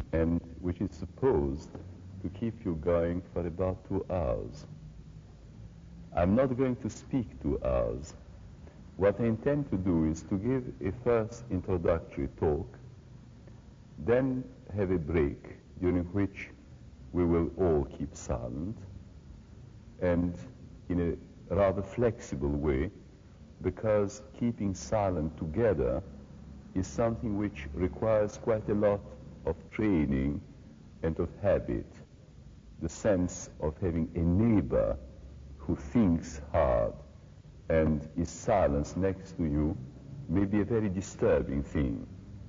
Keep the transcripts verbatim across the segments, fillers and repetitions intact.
and which is supposed to keep you going for about two hours. I'm not going to speak two hours. What I intend to do is to give a first introductory talk, then have a break during which we will all keep silent, and in a rather flexible way, because keeping silent together is something which requires quite a lot of training and of habit. The sense of having a neighbor who thinks hard and is silenced next to you may be a very disturbing thing.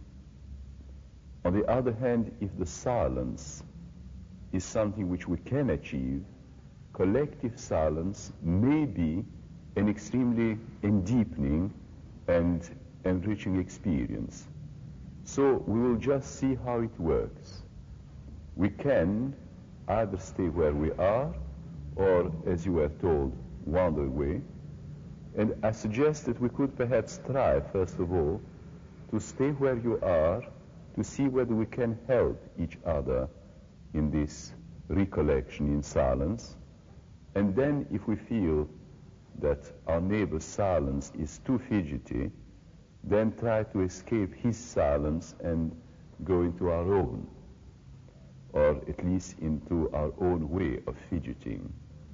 On the other hand, if the silence is something which we can achieve, collective silence may be an extremely deepening and enriching experience. So we will just see how it works. We can either stay where we are, or, as you were told, wander away. And I suggest that we could perhaps try, first of all, to stay where you are, to see whether we can help each other in this recollection in silence. And then, if we feel that our neighbor's silence is too fidgety, then try to escape his silence and go into our own, or at least into our own way of fidgeting.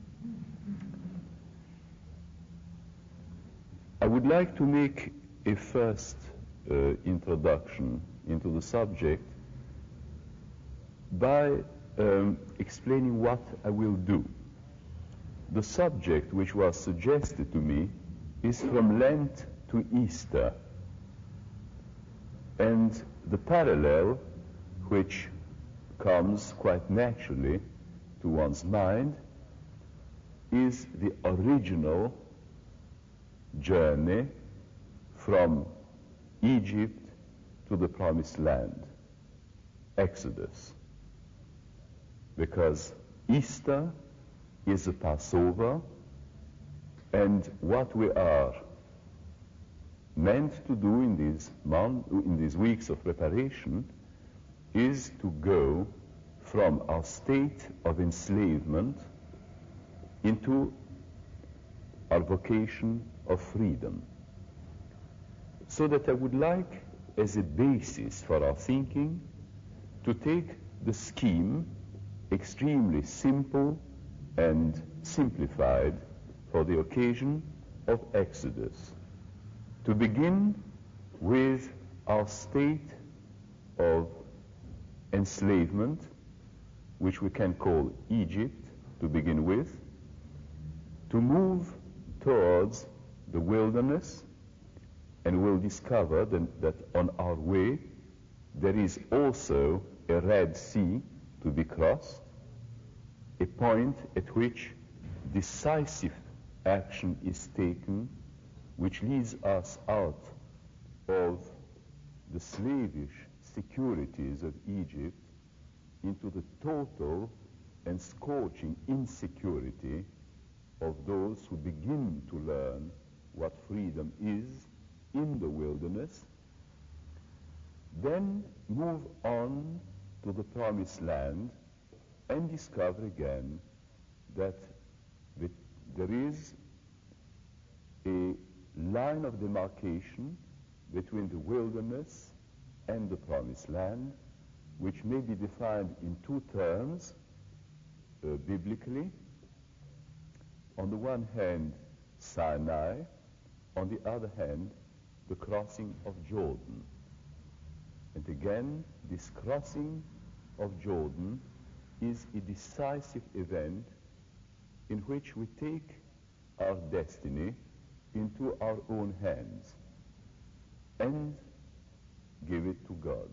I would like to make a first uh, introduction into the subject by um, explaining what I will do. The subject which was suggested to me is from Lent to Easter, and the parallel which comes quite naturally to one's mind is the original journey from Egypt to the Promised Land, Exodus. Because Easter is a Passover, and what we are meant to do in these, month, in these weeks of preparation is to go from our state of enslavement into our vocation of freedom. So that I would like, as a basis for our thinking, to take the scheme, extremely simple and simplified for the occasion of Exodus. To begin with our state of enslavement, which we can call Egypt to begin with, to move towards the wilderness, and we'll discover that, that on our way there is also a Red Sea to be crossed, a point at which decisive action is taken, which leads us out of the slavish securities of Egypt into the total and scorching insecurity of those who begin to learn what freedom is in the wilderness, then move on to the Promised Land and discover again that there is a line of demarcation between the wilderness and the Promised Land, which may be defined in two terms uh, biblically. On the one hand, Sinai; on the other hand, the crossing of Jordan. And again, this crossing of Jordan is a decisive event in which we take our destiny into our own hands and give it to God.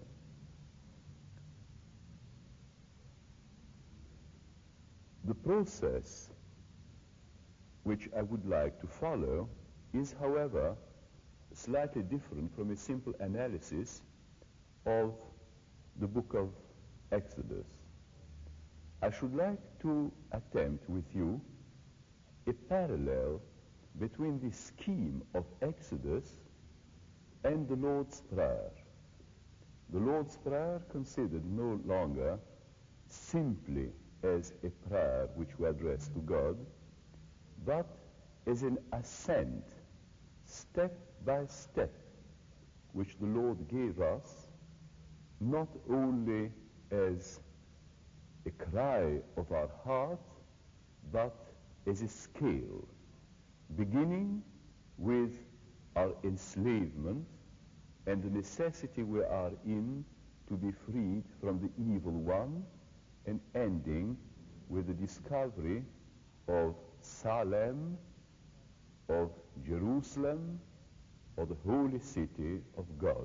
The process which I would like to follow is, however, slightly different from a simple analysis of the book of Exodus. I should like to attempt with you a parallel between the scheme of Exodus and the Lord's Prayer. the Lord's Prayer considered no longer simply as a prayer which we address to God, but as an ascent, step by step, which the Lord gave us, not only as a cry of our heart, but as a scale, beginning with our enslavement and the necessity we are in to be freed from the evil one, and ending with the discovery of Salem, of Jerusalem, of the holy city of God.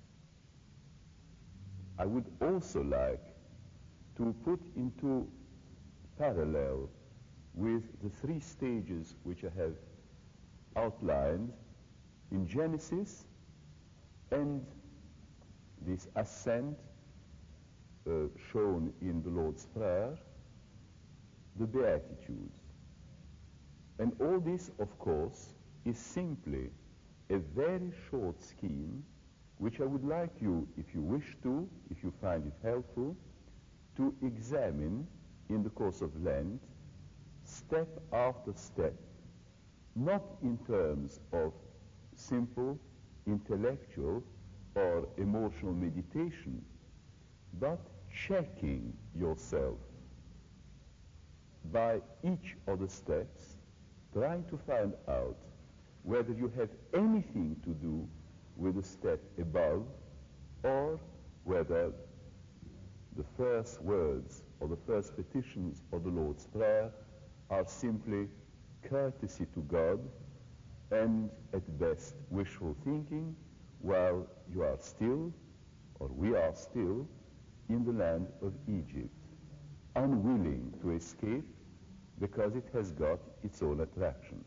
I would also like to put into parallel with the three stages which I have outlined in Genesis and this ascent uh, shown in the Lord's Prayer, the Beatitudes. And all this, of course, is simply a very short scheme which I would like you, if you wish to, if you find it helpful, to examine in the course of Lent, step after step, not in terms of simple intellectual or emotional meditation, but checking yourself by each of the steps, trying to find out whether you have anything to do with the step above, or whether the first words or the first petitions of the Lord's Prayer are simply courtesy to God and at best wishful thinking, while you are still, or we are still, in the land of Egypt, unwilling to escape because it has got its own attractions.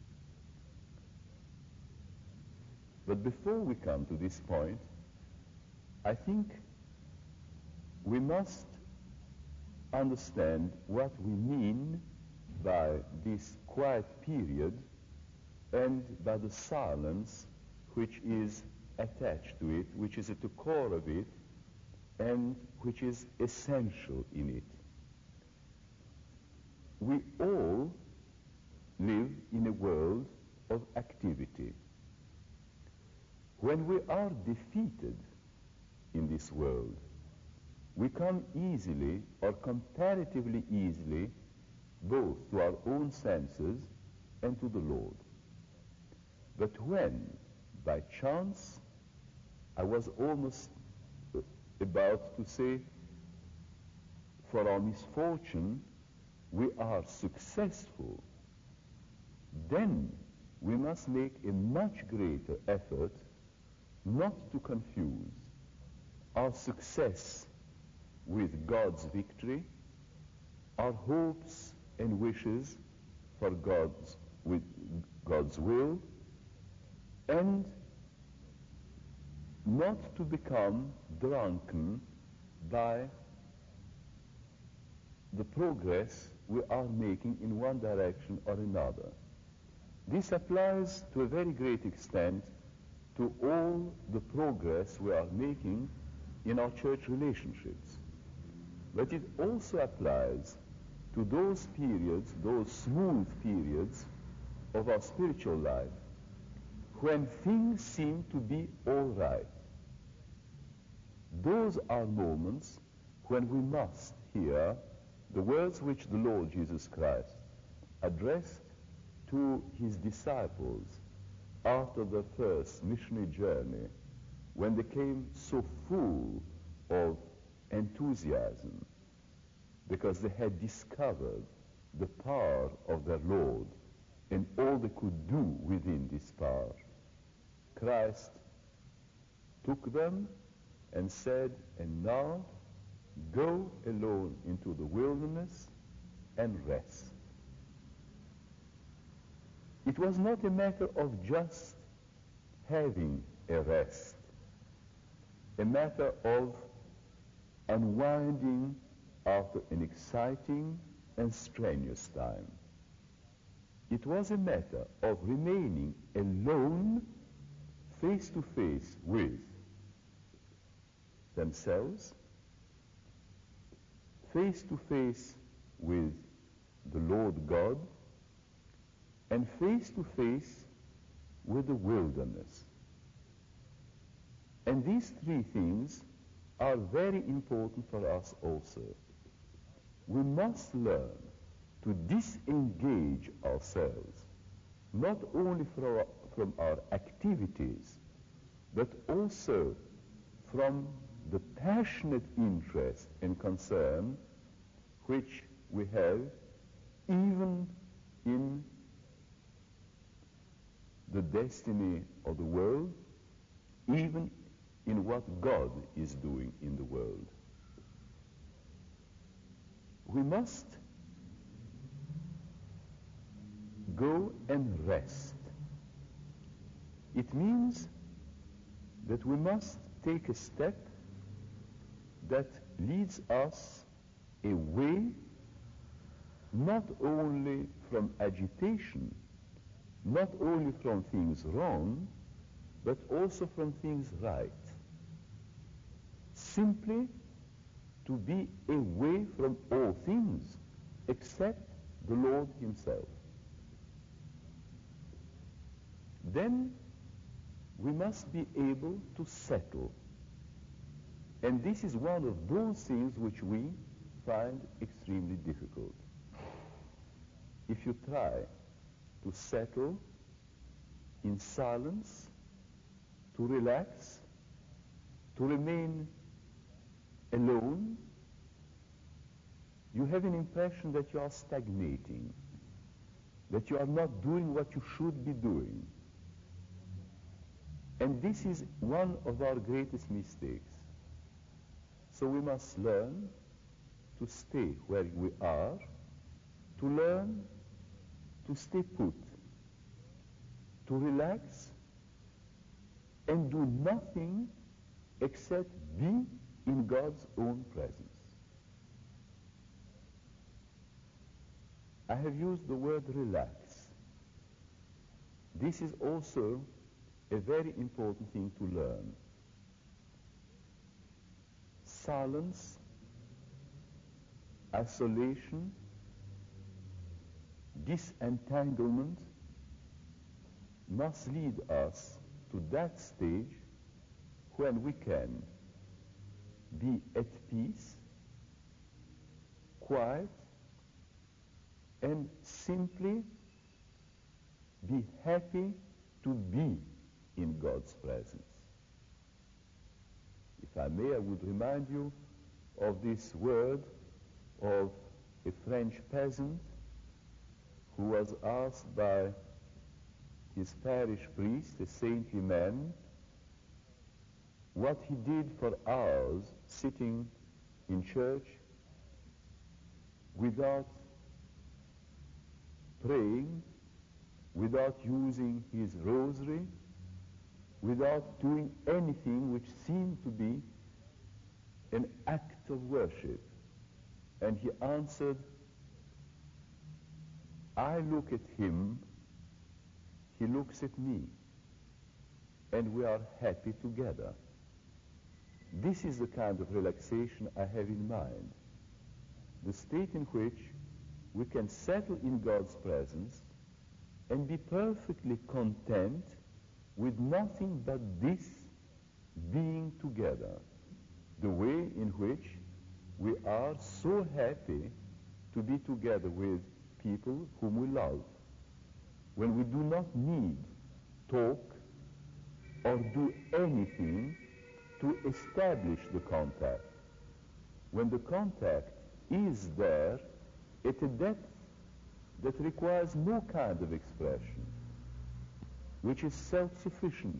But before we come to this point, I think we must understand what we mean by this quiet period and by the silence which is attached to it, which is at the core of it, and which is essential in it. We all live in a world of activity. When we are defeated in this world, we come easily, or comparatively easily, both to our own senses and to the Lord. But when, by chance, I was almost about to say, for our misfortune, we are successful, then we must make a much greater effort not to confuse our success with God's victory, our hopes and wishes for God's, with God's will, and not to become drunken by the progress we are making in one direction or another. This applies to a very great extent to all the progress we are making in our church relationships. But it also applies to those periods, those smooth periods of our spiritual life, when things seem to be all right. Those are moments when we must hear the words which the Lord Jesus Christ addressed to his disciples after the first missionary journey, when they came so full of enthusiasm because they had discovered the power of their Lord and all they could do within this power. Christ took them and said, "And now go alone into the wilderness and rest." It was not a matter of just having a rest, a matter of unwinding after an exciting and strenuous time. It was a matter of remaining alone, face to face with themselves, face to face with the Lord God, and face to face with the wilderness. And these three things are very important for us also. We must learn to disengage ourselves, not only from our, from our activities, but also from the passionate interest and concern which we have even in the destiny of the world, even in what God is doing in the world. We must go and rest. It means that we must take a step that leads us away not only from agitation, not only from things wrong, but also from things right. Simply to be away from all things except the Lord Himself. Then we must be able to settle. And this is one of those things which we find extremely difficult. If you try to settle in silence, to relax, to remain alone, you have an impression that you are stagnating, that you are not doing what you should be doing. And this is one of our greatest mistakes. So we must learn to stay where we are, to learn to stay put, to relax and do nothing except be in God's own presence. I have used the word relax. This is also a very important thing to learn. Silence, isolation, disentanglement must lead us to that stage when we can be at peace, quiet, and simply be happy to be in God's presence. If I may, I would remind you of this word of a French peasant who was asked by his parish priest, a saintly man, what he did for hours sitting in church without praying, without using his rosary, without doing anything which seemed to be an act of worship. And he answered, I look at him, he looks at me, and we are happy together. This is the kind of relaxation I have in mind. The state in which we can settle in God's presence and be perfectly content with nothing but this being together, the way in which we are so happy to be together with people whom we love, when we do not need talk or do anything to establish the contact, when the contact is there at a depth that requires no kind of expression, which is self-sufficient.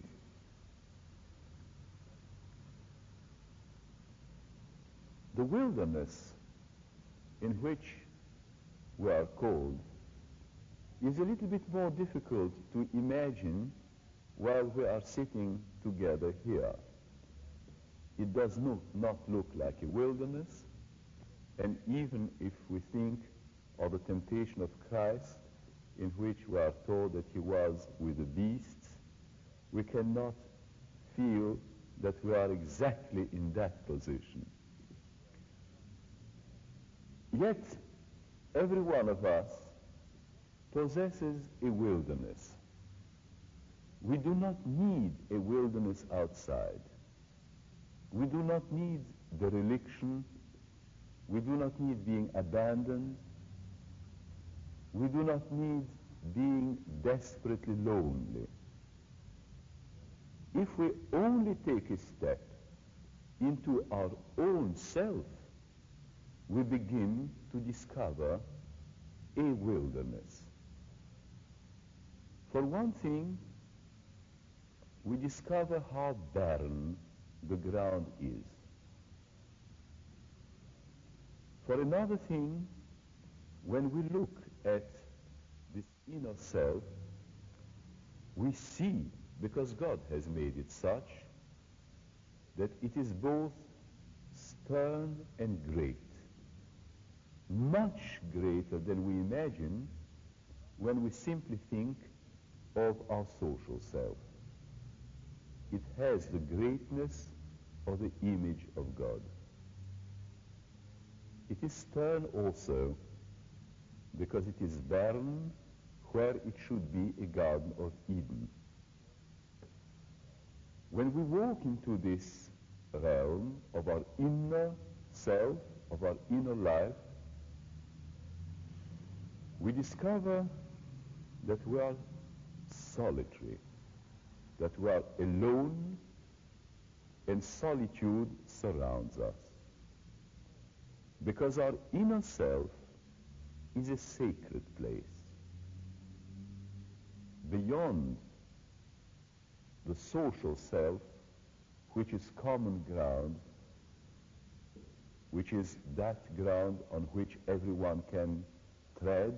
The wilderness in which we are called is a little bit more difficult to imagine while we are sitting together here. It does not, not look like a wilderness, and even if we think of the temptation of Christ, in which we are told that he was with the beasts, we cannot feel that we are exactly in that position. Yet, every one of us possesses a wilderness. We do not need a wilderness outside. We do not need dereliction. We do not need being abandoned. We do not need being desperately lonely. If we only take a step into our own self, we begin to discover a wilderness. For one thing, we discover how barren the ground is. For another thing, when we look at this inner self, we see, because God has made it such, that it is both stern and great, much greater than we imagine when we simply think of our social self. It has the greatness of the image of God. It is stern also because it is barren where it should be a Garden of Eden. When we walk into this realm of our inner self, of our inner life, we discover that we are solitary, that we are alone, and solitude surrounds us. Because our inner self is a sacred place. Beyond the social self, which is common ground, which is that ground on which everyone can tread,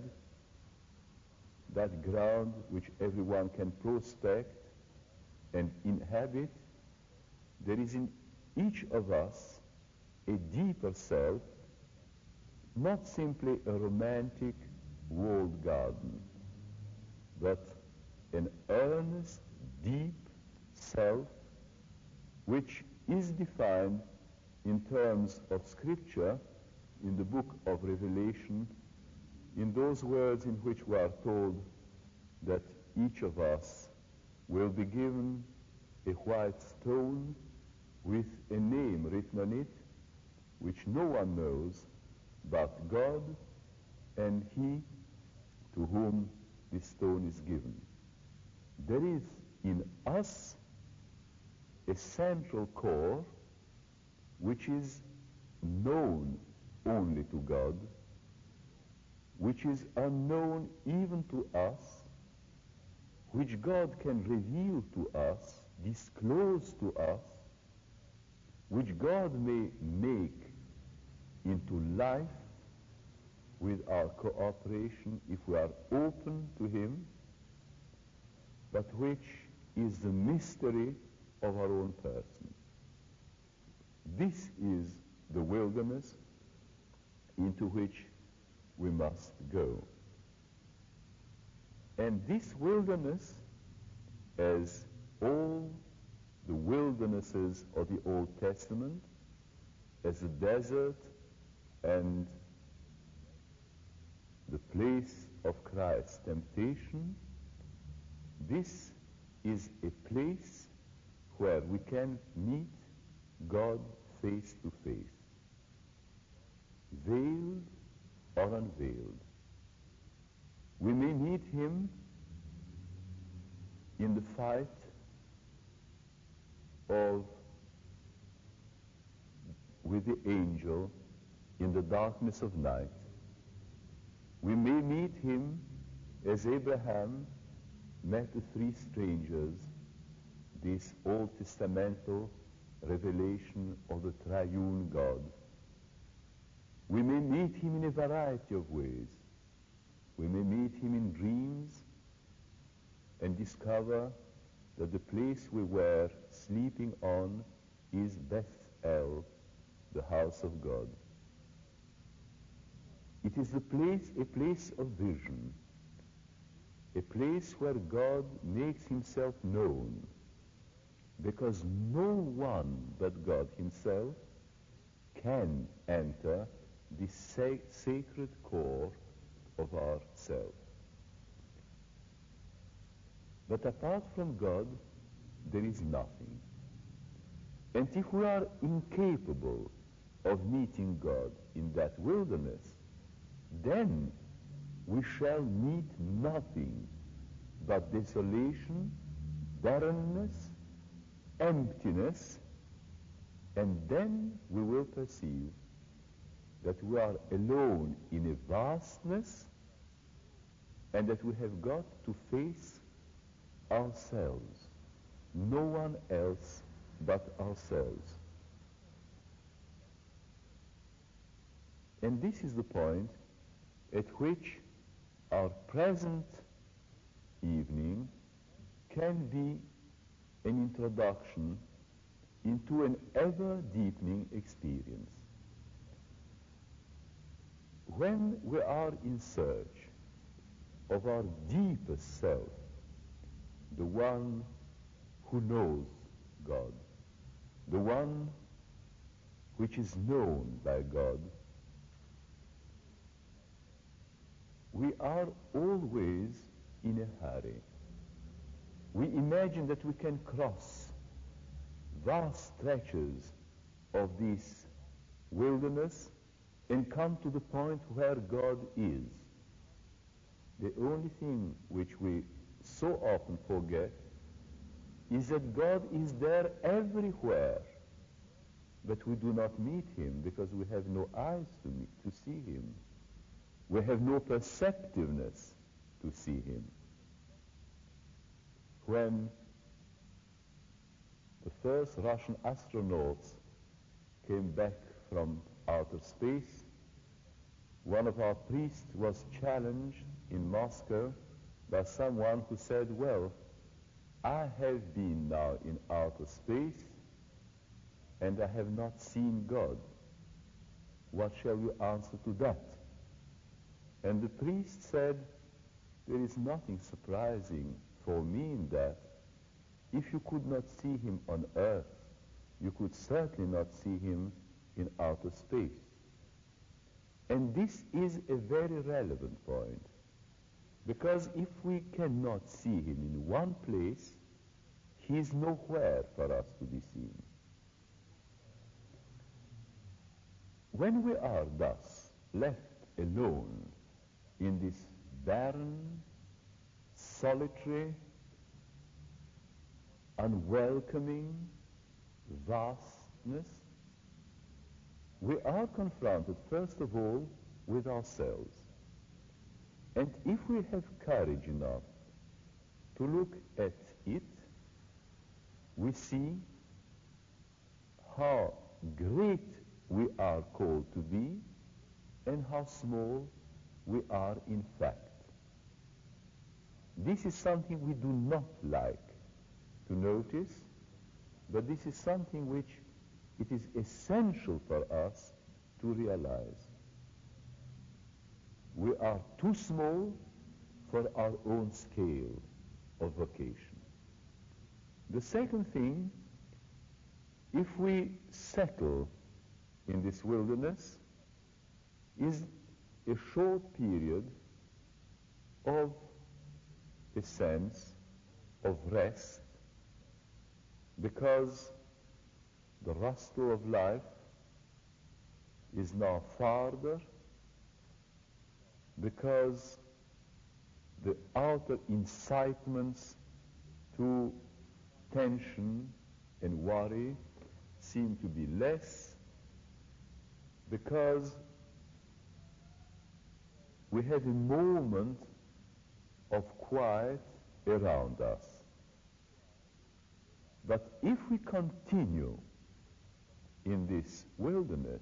that ground which everyone can prospect and inhabit, there is in each of us a deeper self, not simply a romantic walled garden, but an earnest, deep self which is defined in terms of Scripture in the book of Revelation, in those words in which we are told that each of us will be given a white stone with a name written on it, which no one knows but God and he to whom this stone is given. There is in us a central core which is known only to God, which is unknown even to us, which God can reveal to us, disclose to us, which God may make into life with our cooperation if we are open to Him, but which is the mystery of our own person. This is the wilderness into which we must go. And this wilderness, as all the wildernesses of the Old Testament, as the desert and the place of Christ's temptation, this is a place where we can meet God face to face, veiled or unveiled. We may meet Him in the fight of with the angel in the darkness of night. We may meet Him as Abraham met the three strangers, this Old Testamental revelation of the triune God. We may meet Him in a variety of ways. We may meet Him in dreams and discover that the place we were sleeping on is Bethel, the house of God. It is the place, a place of vision, a place where God makes Himself known, because no one but God himself can enter the sa- sacred core of our self. But apart from God, there is nothing. And if we are incapable of meeting God in that wilderness, then we shall meet nothing but desolation, barrenness, emptiness, and then we will perceive that we are alone in a vastness and that we have got to face ourselves, no one else but ourselves. And this is the point at which our present evening can be an introduction into an ever-deepening experience. When we are in search of our deepest self, the one who knows God, the one which is known by God, we are always in a hurry. We imagine that we can cross vast stretches of this wilderness and come to the point where God is. The only thing which we so often forget is that God is there everywhere, but we do not meet him because we have no eyes to meet, to see him. We have no perceptiveness to see him. When the first Russian astronauts came back from outer space, one of our priests was challenged in Moscow by someone who said, well, I have been now in outer space and I have not seen God. What shall you answer to that? And the priest said, there is nothing surprising for me in that. If you could not see him on earth, you could certainly not see him in outer space. And this is a very relevant point, because if we cannot see him in one place, he is nowhere for us to be seen. When we are thus left alone in this barren, solitary, unwelcoming vastness, we are confronted, first of all, with ourselves. And if we have courage enough to look at it, we see how great we are called to be and how small we are in fact. This is something we do not like to notice, but this is something which it is essential for us to realize. We are too small for our own scale of vocation. The second thing, if we settle in this wilderness, is a short period of a sense of rest, because the rustle of life is now farther, because the outer incitements to tension and worry seem to be less, because we have a moment of quiet around us. But if we continue in this wilderness,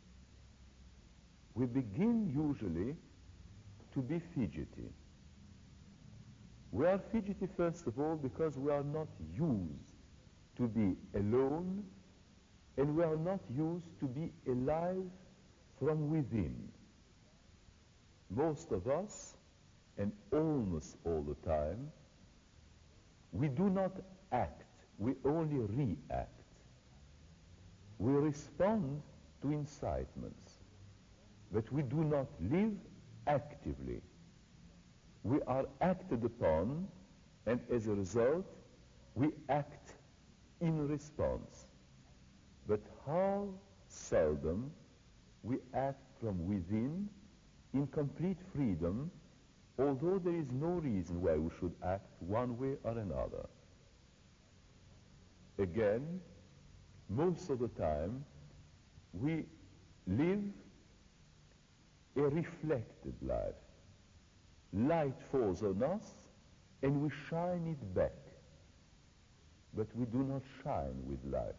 we begin usually to be fidgety. We are fidgety, first of all, because we are not used to be alone, and we are not used to be alive from within. Most of us, and almost all the time, we do not act we only react. We respond to incitements, but we do not live actively. We are acted upon, and as a result, we act in response. But how seldom we act from within in complete freedom, although there is no reason why we should act one way or another. Again, most of the time, we live a reflected life. Light falls on us, and we shine it back. But we do not shine with life.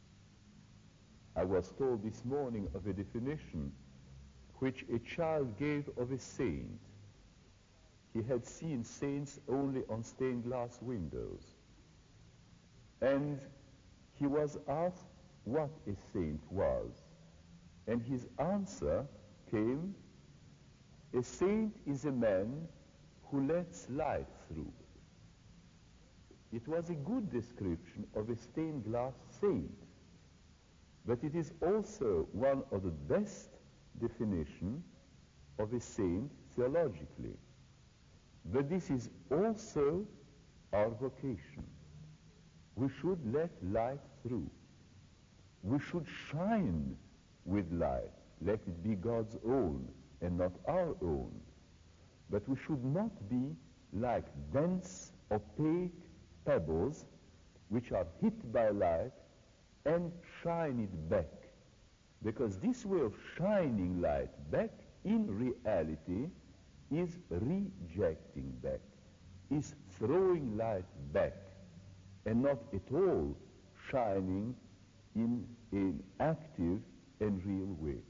I was told this morning of a definition which a child gave of a saint. He had seen saints only on stained glass windows. And he was asked what a saint was. And his answer came, a saint is a man who lets light through. It was a good description of a stained glass saint. But it is also one of the best definitions of a saint theologically. But this is also our vocation. We should let light through. We should shine with light. Let it be God's own and not our own. But we should not be like dense, opaque pebbles which are hit by light and shine it back. Because this way of shining light back in reality is rejecting back, is throwing light back, and not at all shining in an active and real way.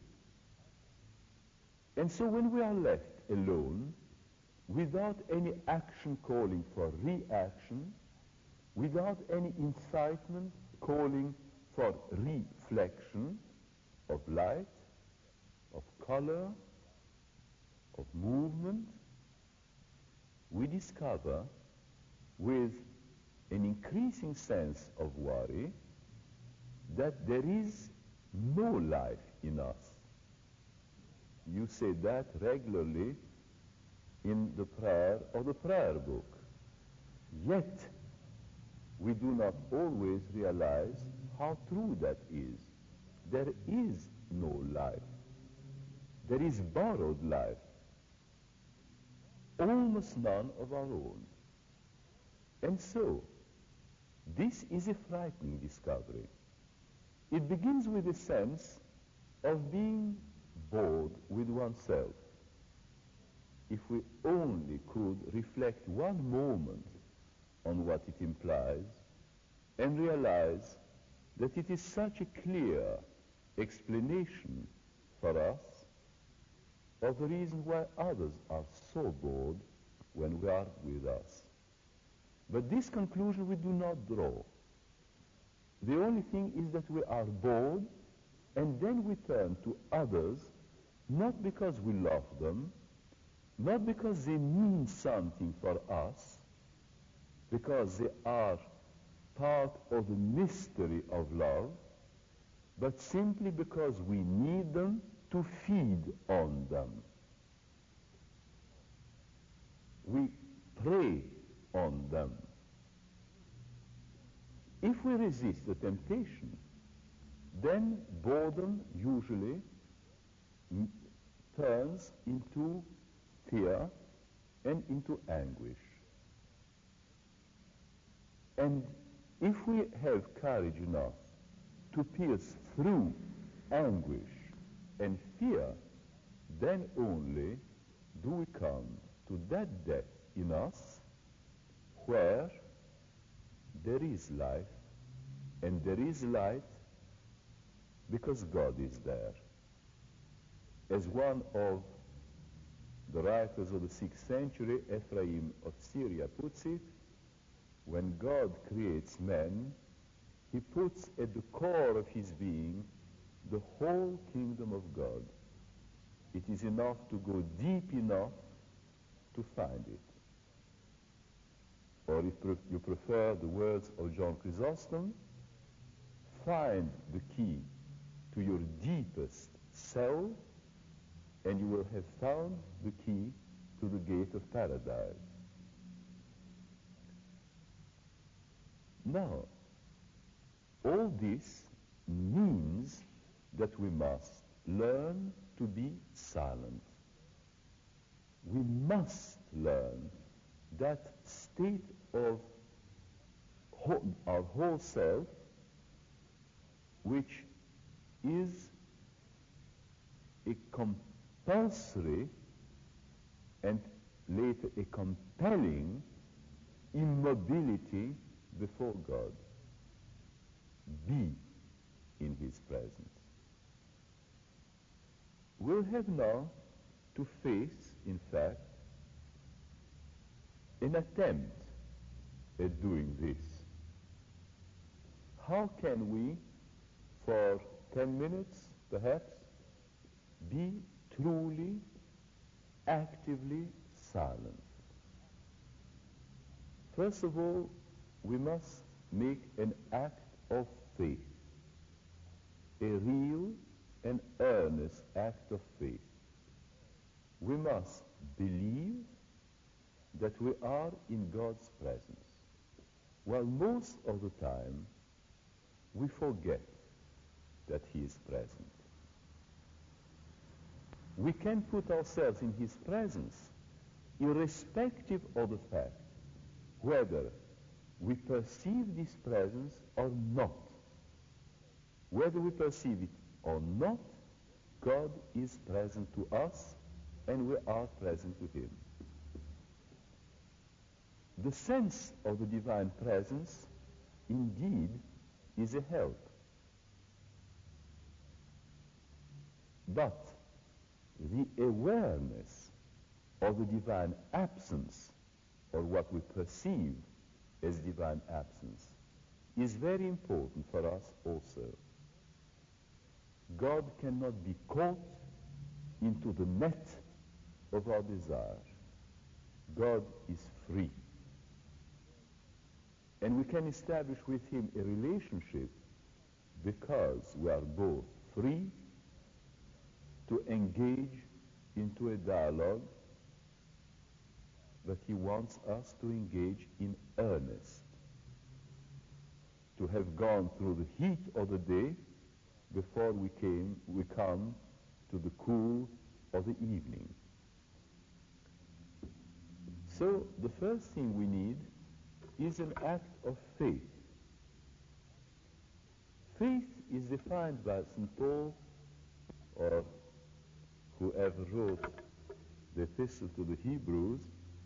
And so when we are left alone, without any action calling for reaction, without any incitement calling for reflection of light, of color, of movement, we discover with an increasing sense of worry that there is no life in us. You say that regularly in the prayer or the prayer book. Yet, we do not always realize how true that is. There is no life. There is borrowed life. Almost none of our own. And so, this is a frightening discovery. It begins with a sense of being bored with oneself. If we only could reflect one moment on what it implies and realize that it is such a clear explanation for us of the reason why others are so bored when we are with us. But this conclusion we do not draw. The only thing is that we are bored, and then we turn to others, not because we love them, not because they mean something for us, because they are part of the mystery of love, but simply because we need them to feed on them. We prey on them. If we resist the temptation, then boredom usually m- turns into fear and into anguish. And if we have courage enough to pierce through anguish and fear, then only do we come to that depth in us where there is life, and there is light because God is there. As one of the writers of the sixth century, Ephraim of Syria, puts it, when God creates man, he puts at the core of his being the whole kingdom of God. It is enough to go deep enough to find it. or if pre- you prefer the words of John Chrysostom, find the key to your deepest self, and you will have found the key to the gate of paradise. Now, all this means that we must learn to be silent. We must learn that state of whole, our whole self, which is a compulsory and later a compelling immobility before God. Be in His presence. We'll have now to face, in fact, an attempt at doing this. How can we, for ten minutes perhaps, be truly, actively silent? First of all, we must make an act of faith, a real and earnest act of faith. We must believe that we are in God's presence. While most of the time we forget that He is present. We can put ourselves in His presence irrespective of the fact whether we perceive this presence or not. Whether we perceive it or not, God is present to us and we are present to Him. The sense of the divine presence indeed is a help. But the awareness of the divine absence, or what we perceive as divine absence, is very important for us also. God cannot be caught into the net of our desire. God is free. And we can establish with Him a relationship because we are both free to engage into a dialogue that He wants us to engage in earnest, to have gone through the heat of the day before we came, we come to the cool of the evening. So the first thing we need is an act of faith. Faith is defined by Saint Paul, or whoever wrote the epistle to the Hebrews,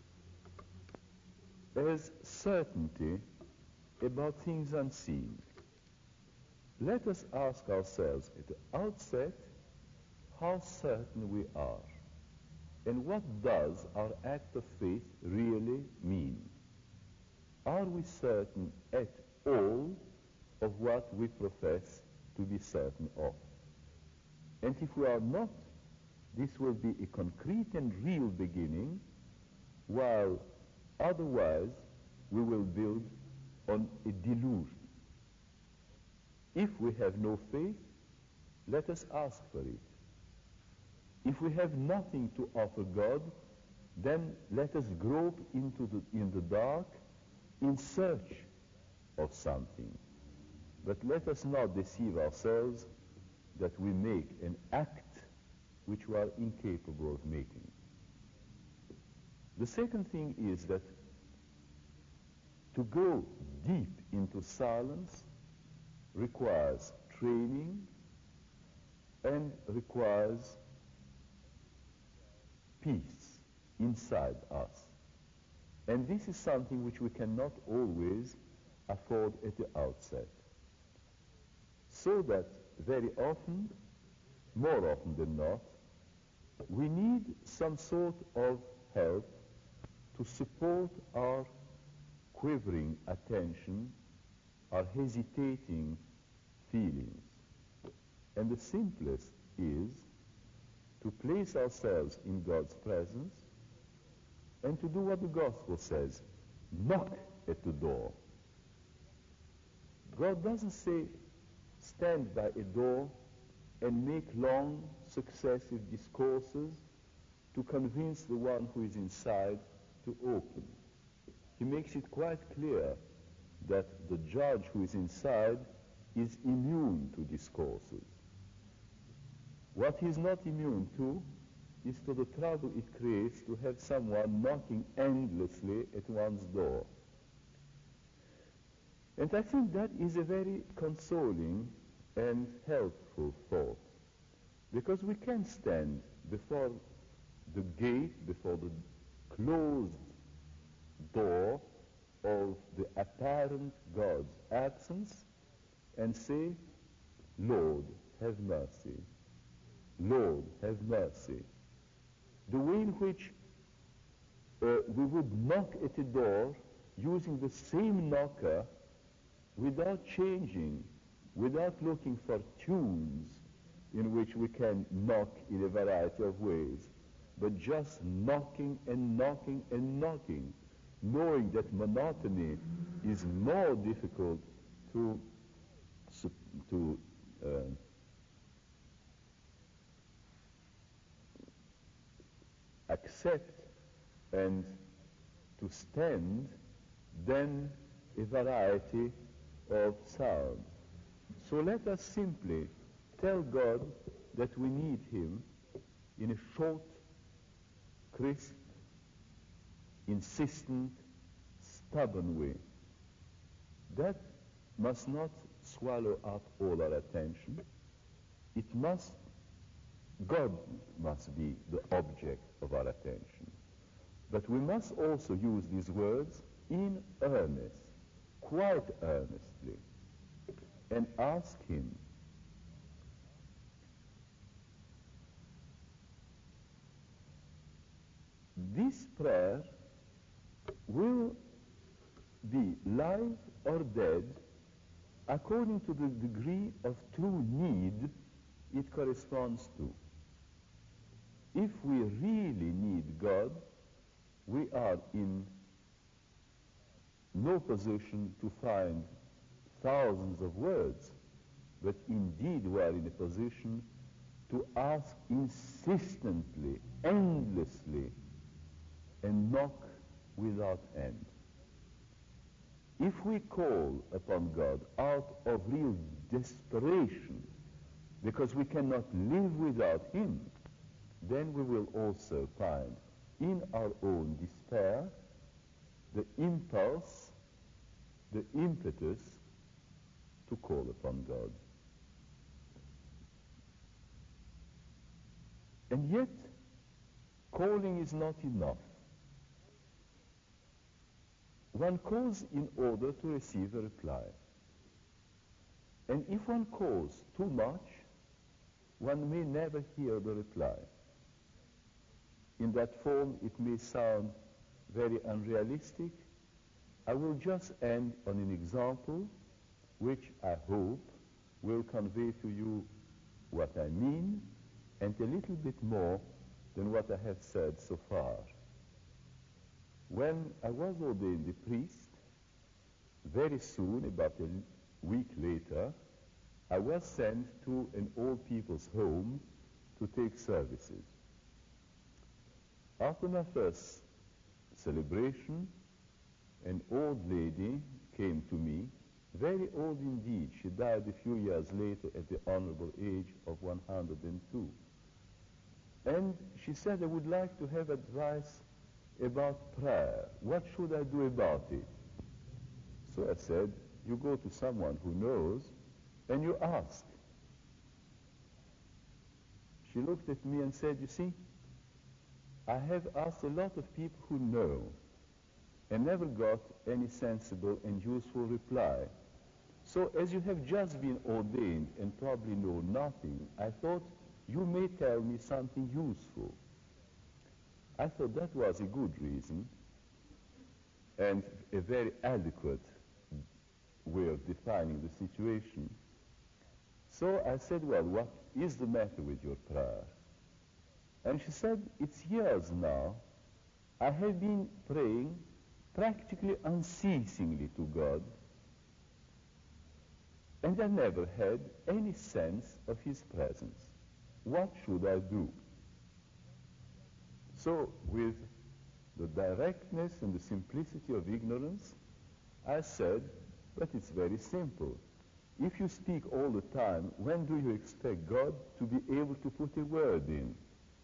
as certainty about things unseen. Let us ask ourselves at the outset how certain we are, and what does our act of faith really mean? Are we certain at all of what we profess to be certain of? And if we are not, this will be a concrete and real beginning, while otherwise we will build on a delusion. If we have no faith, let us ask for it. If we have nothing to offer God, then let us grope into the, in the dark in search of something. But let us not deceive ourselves that we make an act which we are incapable of making. The second thing is that to go deep into silence requires training and requires peace inside us. And this is something which we cannot always afford at the outset. So that very often, more often than not, we need some sort of help to support our quivering attention, our hesitating feelings. And the simplest is to place ourselves in God's presence and to do what the Gospel says. Knock at the door. God doesn't say, stand by a door and make long, successive discourses to convince the one who is inside to open. He makes it quite clear that the judge who is inside is immune to discourses. What he is not immune to is to the trouble it creates to have someone knocking endlessly at one's door. And I think that is a very consoling and helpful thought, because we can stand before the gate, before the closed door of the apparent God's absence and say, Lord, have mercy. Lord, have mercy. The way in which uh, we would knock at a door using the same knocker without changing, without looking for tunes in which we can knock in a variety of ways, but just knocking and knocking and knocking, knowing that monotony is more difficult to, to uh, accept and to stand than a variety of sound. So let us simply tell God that we need him in a short, crisp, insistent, stubborn way. That must not swallow up all our attention. It must, God must be the object of our attention. But we must also use these words in earnest, quite earnestly, and ask him, this prayer will be live or dead according to the degree of true need it corresponds to. If we really need God, we are in no position to find thousands of words, but indeed we are in a position to ask insistently, endlessly, and knock without end. If we call upon God out of real desperation, because we cannot live without him, then we will also find in our own despair the impulse, the impetus to call upon God. And yet, calling is not enough. One calls in order to receive a reply. And if one calls too much, one may never hear the reply. In that form, it may sound very unrealistic. I will just end on an example which I hope will convey to you what I mean and a little bit more than what I have said so far. When I was ordained a priest, very soon, about a week later, I was sent to an old people's home to take services. After my first celebration, an old lady came to me, very old indeed. She died a few years later at the honorable age of one hundred and two. And she said, I would like to have advice about prayer. What should I do about it? So I said, you go to someone who knows and you ask. She looked at me and said, you see, I have asked a lot of people who know and never got any sensible and useful reply. So as you have just been ordained and probably know nothing, I thought you may tell me something useful. I thought that was a good reason and a very adequate way of defining the situation. So I said, well, what is the matter with your prayer? And she said, it's years now. I have been praying practically unceasingly to God, and I never had any sense of his presence. What should I do? So, with the directness and the simplicity of ignorance, I said, but it's very simple. If you speak all the time, when do you expect God to be able to put a word in?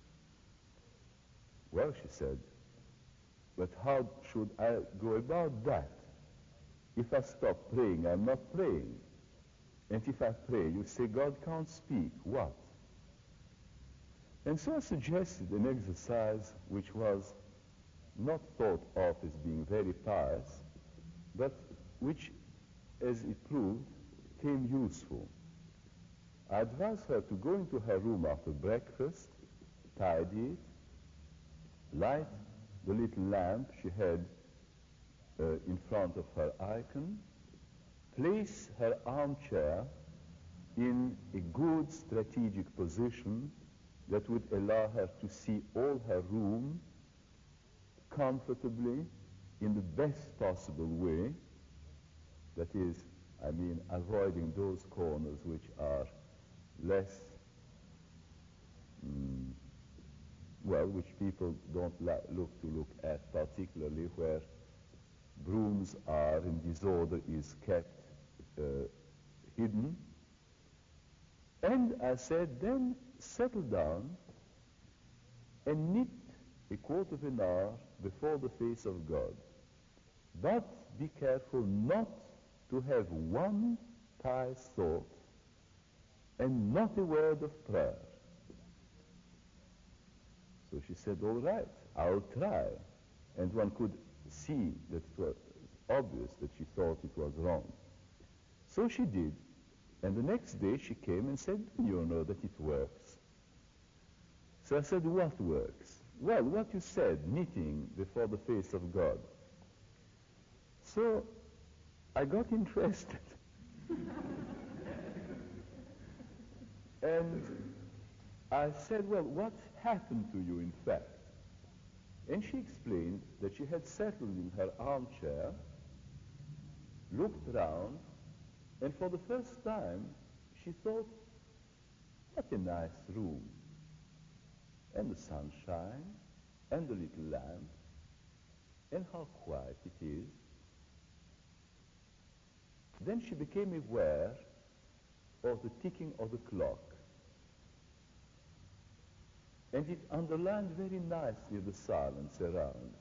Well, she said, but how should I go about that? If I stop praying, I'm not praying. And if I pray, you say God can't speak. What? And so I suggested an exercise which was not thought of as being very pious, but which, as it proved, came useful. I advised her to go into her room after breakfast, tidy it, light the little lamp she had uh, in front of her icon, place her armchair in a good strategic position that would allow her to see all her room comfortably in the best possible way. That is, I mean, avoiding those corners which are less, mm, well, which people don't la- look to look at, particularly where brooms are and disorder is kept uh, hidden. And I said, then settle down and knit a quarter of an hour before the face of God. But be careful not to have one pious thought and not a word of prayer. So she said, all right, I'll try. And one could see that it was obvious that she thought it was wrong. So she did. And the next day she came and said, you know that it works. So I said, what works? Well, what you said, knitting before the face of God. So I got interested. And I said, well, what happened to you in fact? And she explained that she had settled in her armchair, looked round, and for the first time she thought, what a nice room. And the sunshine, and the little lamp, and how quiet it is. Then she became aware of the ticking of the clock. And it underlined very nicely the silence around.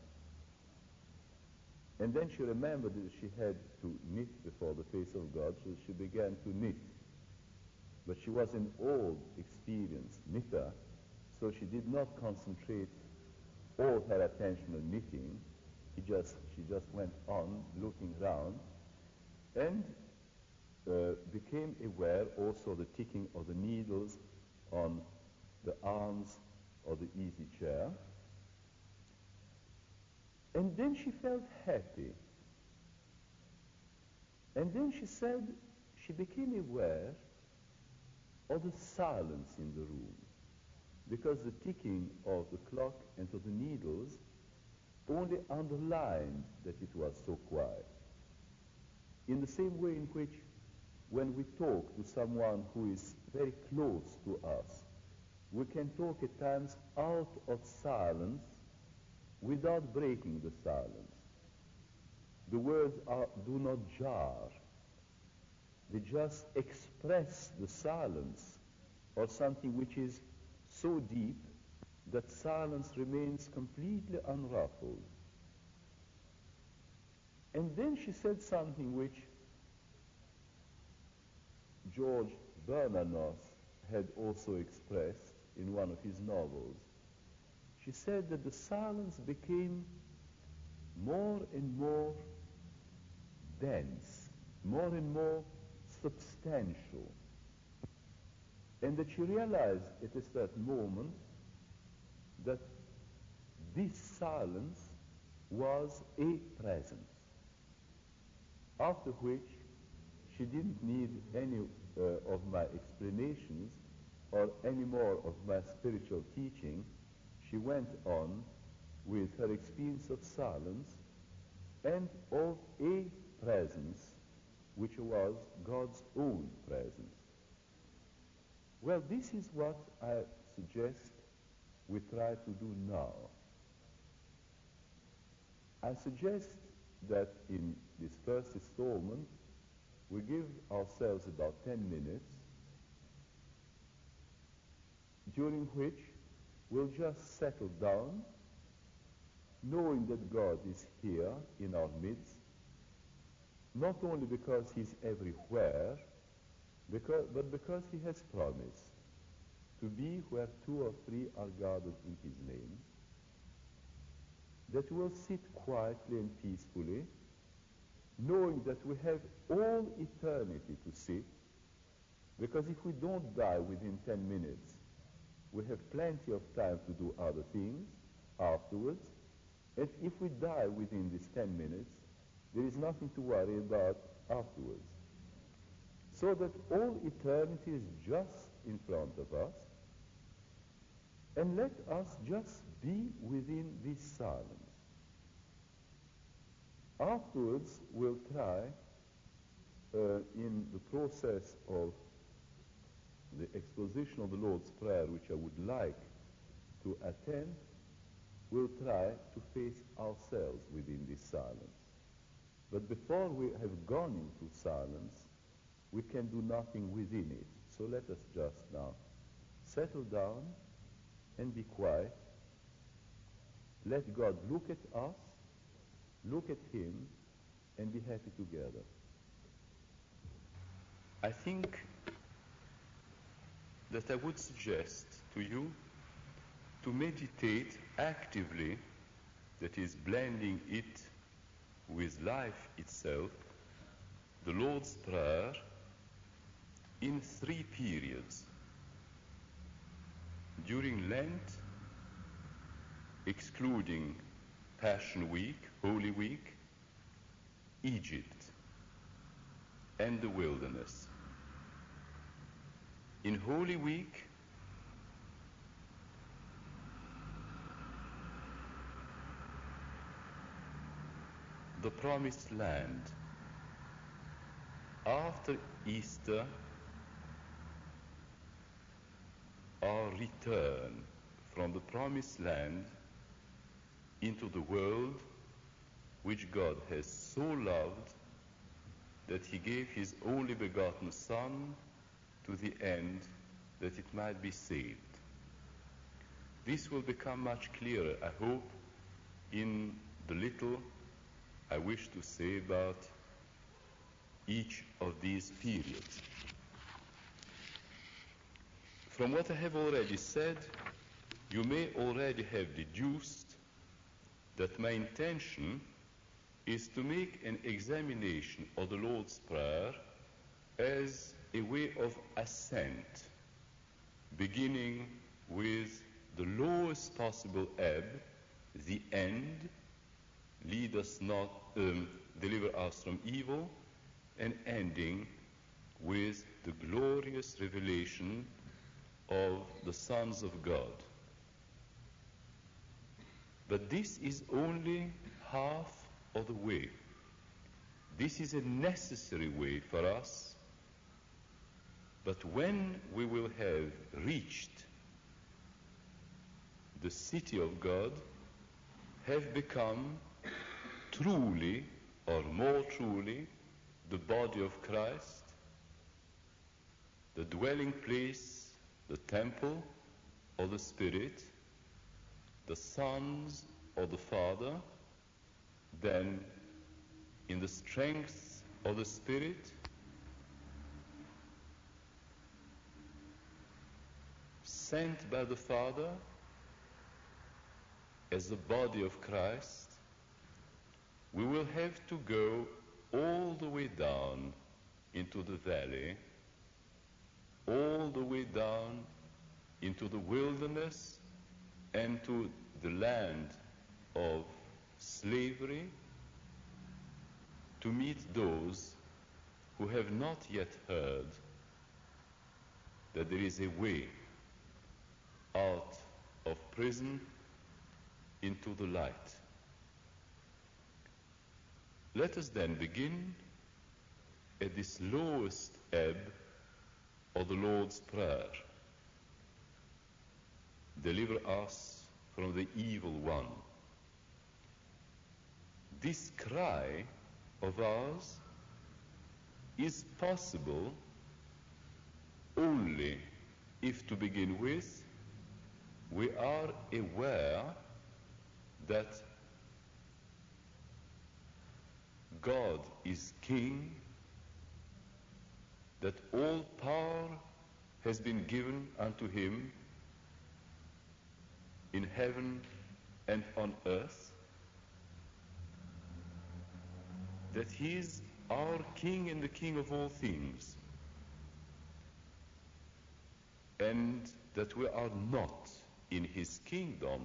And then she remembered that she had to knit before the face of God, so she began to knit. But she was an old, experienced knitter, so she did not concentrate all her attention on knitting. He just, she just went on looking round and uh, became aware also the ticking of the needles on the arms of the easy chair. And then she felt happy. And then she said she became aware of the silence in the room, because the ticking of the clock and of the needles only underlined that it was so quiet. In the same way in which when we talk to someone who is very close to us, we can talk at times out of silence without breaking the silence. The words are, do not jar. They just express the silence or something which is so deep that silence remains completely unruffled. And then she said something which George Bernanos had also expressed in one of his novels. She said that the silence became more and more dense, more and more substantial, and that she realized at a certain moment that this silence was a presence, after which she didn't need any uh, of my explanations or any more of my spiritual teaching. She went on with her experience of silence, and of a presence which was God's own presence. Well, this is what I suggest we try to do now. I suggest that in this first installment, we give ourselves about ten minutes, during which we'll just settle down, knowing that God is here in our midst, not only because he's everywhere, because, but because he has promised to be where two or three are gathered in his name, that we'll sit quietly and peacefully, knowing that we have all eternity to sit, because if we don't die within ten minutes, we have plenty of time to do other things afterwards, and if we die within these ten minutes, there is nothing to worry about afterwards. So that all eternity is just in front of us, and let us just be within this silence. Afterwards, we'll try, uh, in the process of the exposition of the Lord's Prayer, which I would like to attend, we'll try to face ourselves within this silence. But before we have gone into silence, we can do nothing within it. So let us just now settle down and be quiet. Let God look at us, look at him, and be happy together. I think that I would suggest to you to meditate actively, that is, blending it with life itself, the Lord's Prayer in three periods. During Lent, excluding Passion Week, Holy Week, Egypt, and the wilderness. In Holy Week, the Promised Land. After Easter, our return from the Promised Land into the world which God has so loved that he gave his only begotten Son to the end that it might be saved. This will become much clearer, I hope, in the little I wish to say about each of these periods. From what I have already said, you may already have deduced that my intention is to make an examination of the Lord's Prayer as a way of ascent, beginning with the lowest possible ebb, the end, lead us not, um, deliver us from evil, and ending with the glorious revelation of the sons of God. But this is only half of the way. This is a necessary way for us. But when we will have reached the city of God, have become truly, or more truly, the body of Christ, the dwelling place, the temple of the Spirit, the sons of the Father, then in the strength of the Spirit, sent by the Father as the body of Christ, we will have to go all the way down into the valley, all the way down into the wilderness and to the land of slavery, to meet those who have not yet heard that there is a way out of prison into the light. Let us then begin at this lowest ebb of the Lord's Prayer. Deliver us from the evil one. This cry of ours is possible only if, to begin with, we are aware that God is King, that all power has been given unto him in heaven and on earth, that he is our King and the King of all things, and that we are not in his kingdom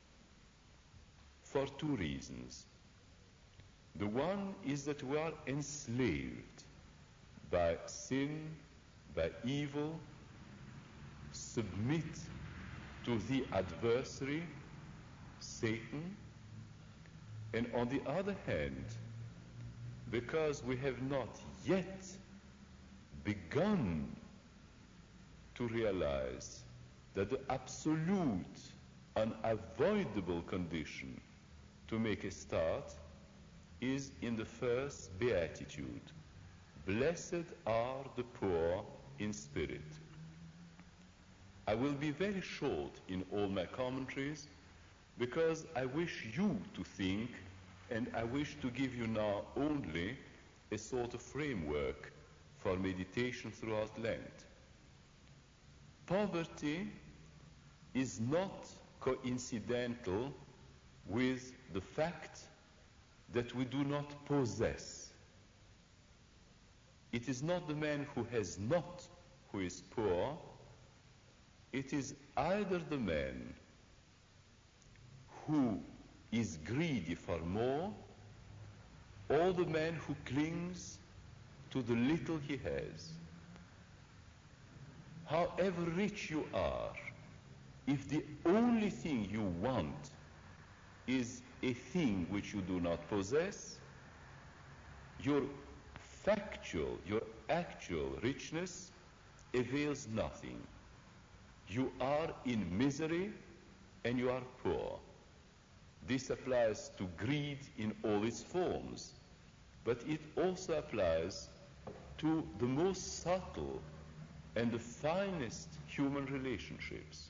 for two reasons. The one is that we are enslaved by sin, by evil, submit to the adversary, Satan, and on the other hand, because we have not yet begun to realize that the absolute, unavoidable condition to make a start is in the first beatitude. Blessed are the poor in spirit. I will be very short in all my commentaries because I wish you to think, and I wish to give you now only a sort of framework for meditation throughout Lent. Poverty is not coincidental with the fact that we do not possess. It is not the man who has not who is poor. It is either the man who is greedy for more, or the man who clings to the little he has. However rich you are, if the only thing you want is a thing which you do not possess, your factual, your actual richness avails nothing. You are in misery and you are poor. This applies to greed in all its forms, but it also applies to the most subtle and the finest human relationships.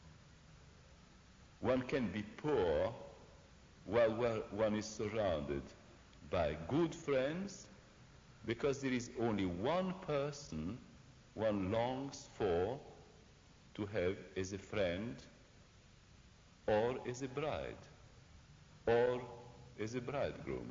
One can be poor while one is surrounded by good friends, because there is only one person one longs for to have as a friend, or as a bride, or as a bridegroom.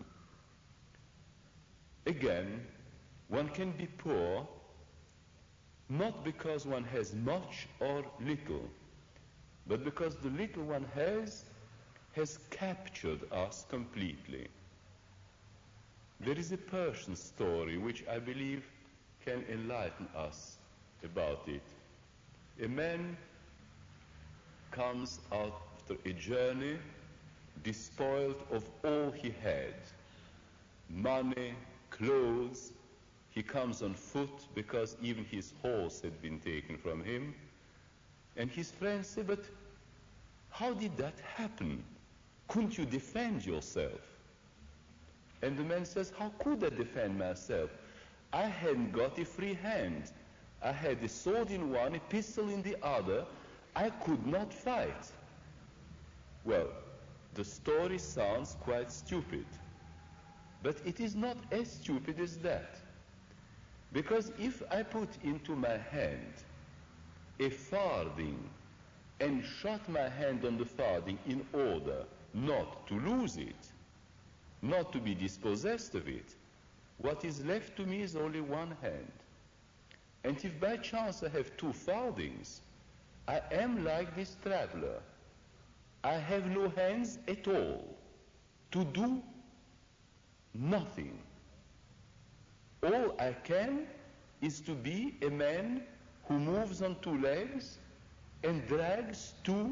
Again, one can be poor not because one has much or little, but because the little one has has captured us completely. There is a Persian story which I believe can enlighten us about it. A man comes after a journey despoiled of all he had, money, clothes. He comes on foot because even his horse had been taken from him. And his friends say, but how did that happen? Couldn't you defend yourself? And the man says, how could I defend myself? I hadn't got a free hand. I had a sword in one, a pistol in the other. I could not fight. Well, the story sounds quite stupid, but it is not as stupid as that. Because if I put into my hand a farthing and shut my hand on the farthing in order not to lose it, not to be dispossessed of it, what is left to me is only one hand. And if by chance I have two farthings, I am like this traveler. I have no hands at all to do nothing. All I can is to be a man who moves on two legs and drags two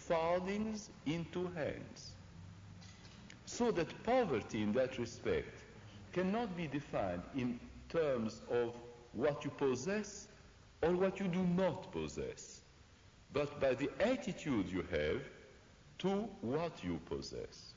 farthings in two hands. So that poverty in that respect cannot be defined in terms of what you possess or what you do not possess, but by the attitude you have to what you possess.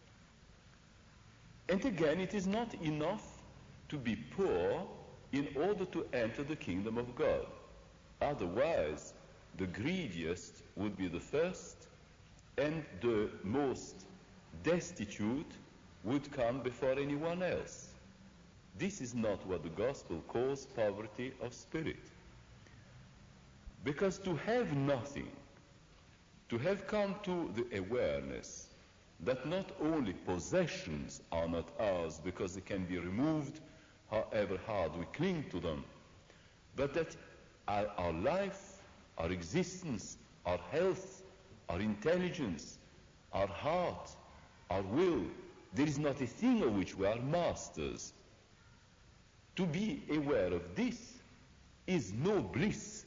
And again, it is not enough to be poor in order to enter the kingdom of God. Otherwise, the greediest would be the first, and the most destitute would come before anyone else. This is not what the gospel calls poverty of spirit. Because to have nothing, to have come to the awareness that not only possessions are not ours because they can be removed however hard we cling to them, but that our, our life, our existence, our health, our intelligence, our heart, our will, there is not a thing of which we are masters. To be aware of this is no bliss.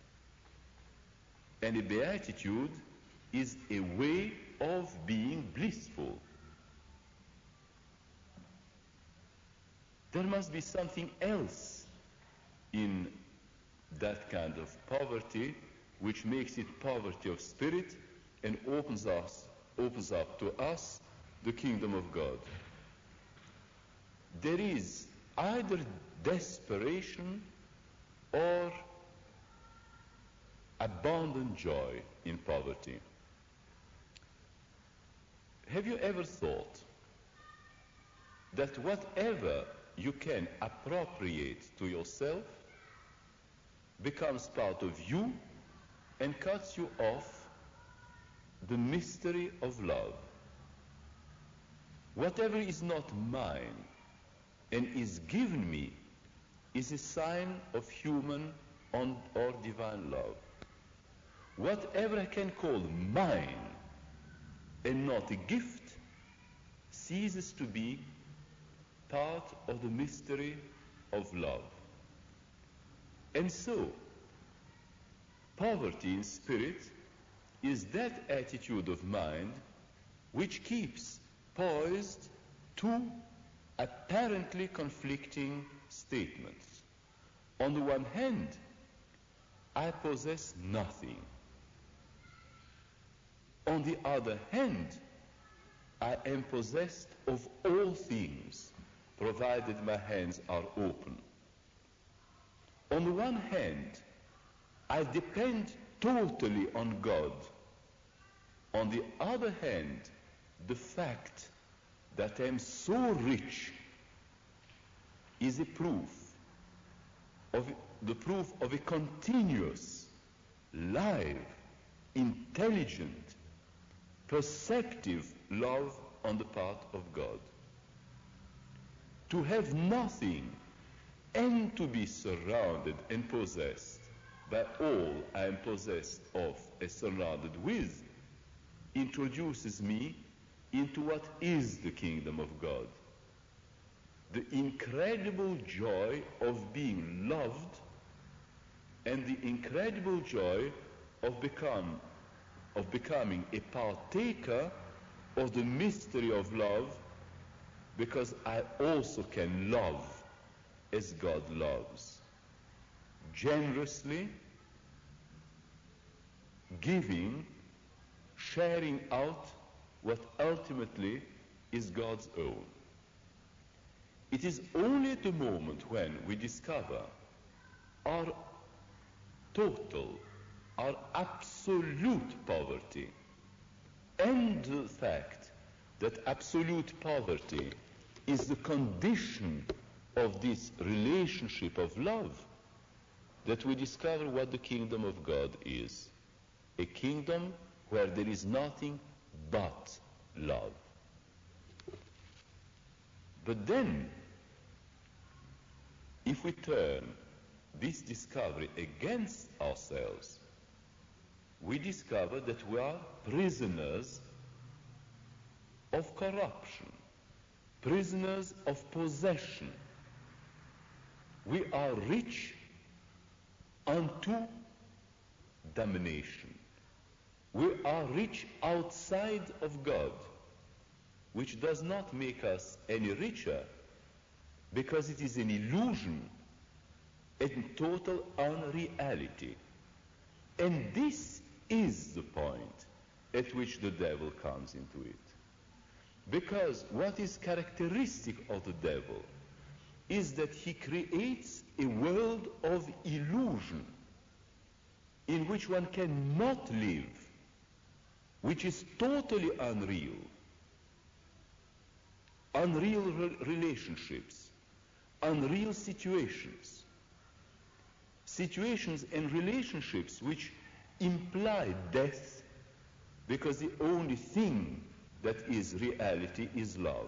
And a beatitude is a way of being blissful. There must be something else in that kind of poverty which makes it poverty of spirit and opens us, opens up to us the kingdom of God. There is either desperation or abundant joy in poverty. Have you ever thought that whatever you can appropriate to yourself becomes part of you and cuts you off the mystery of love? Whatever is not mine and is given me is a sign of human or divine love. Whatever I can call mine and not a gift ceases to be part of the mystery of love. And so, poverty in spirit is that attitude of mind which keeps poised two apparently conflicting statements. On the one hand, I possess nothing. On the other hand, I am possessed of all things, provided my hands are open. On the one hand, I depend totally on God. On the other hand, the fact that I am so rich is a proof of the proof of a continuous, live, intelligent, perceptive love on the part of God. To have nothing and to be surrounded and possessed by all I am possessed of and surrounded with introduces me into what is the kingdom of God. The incredible joy of being loved and the incredible joy of become of becoming a partaker of the mystery of love, because I also can love as God loves, generously, giving, sharing out what ultimately is God's own. It is only at the moment when we discover our total, our absolute poverty, and the fact that absolute poverty is the condition of this relationship of love, that we discover what the kingdom of God is. A kingdom where there is nothing but love. But then, if we turn this discovery against ourselves, we discover that we are prisoners of corruption, prisoners of possession. We are rich unto damnation. We are rich outside of God, which does not make us any richer, because it is an illusion and total unreality. And this is the point at which the devil comes into it. Because what is characteristic of the devil is that he creates a world of illusion in which one cannot live, which is totally unreal. Unreal re- relationships, unreal situations, situations and relationships which imply death, because the only thing that is reality is love.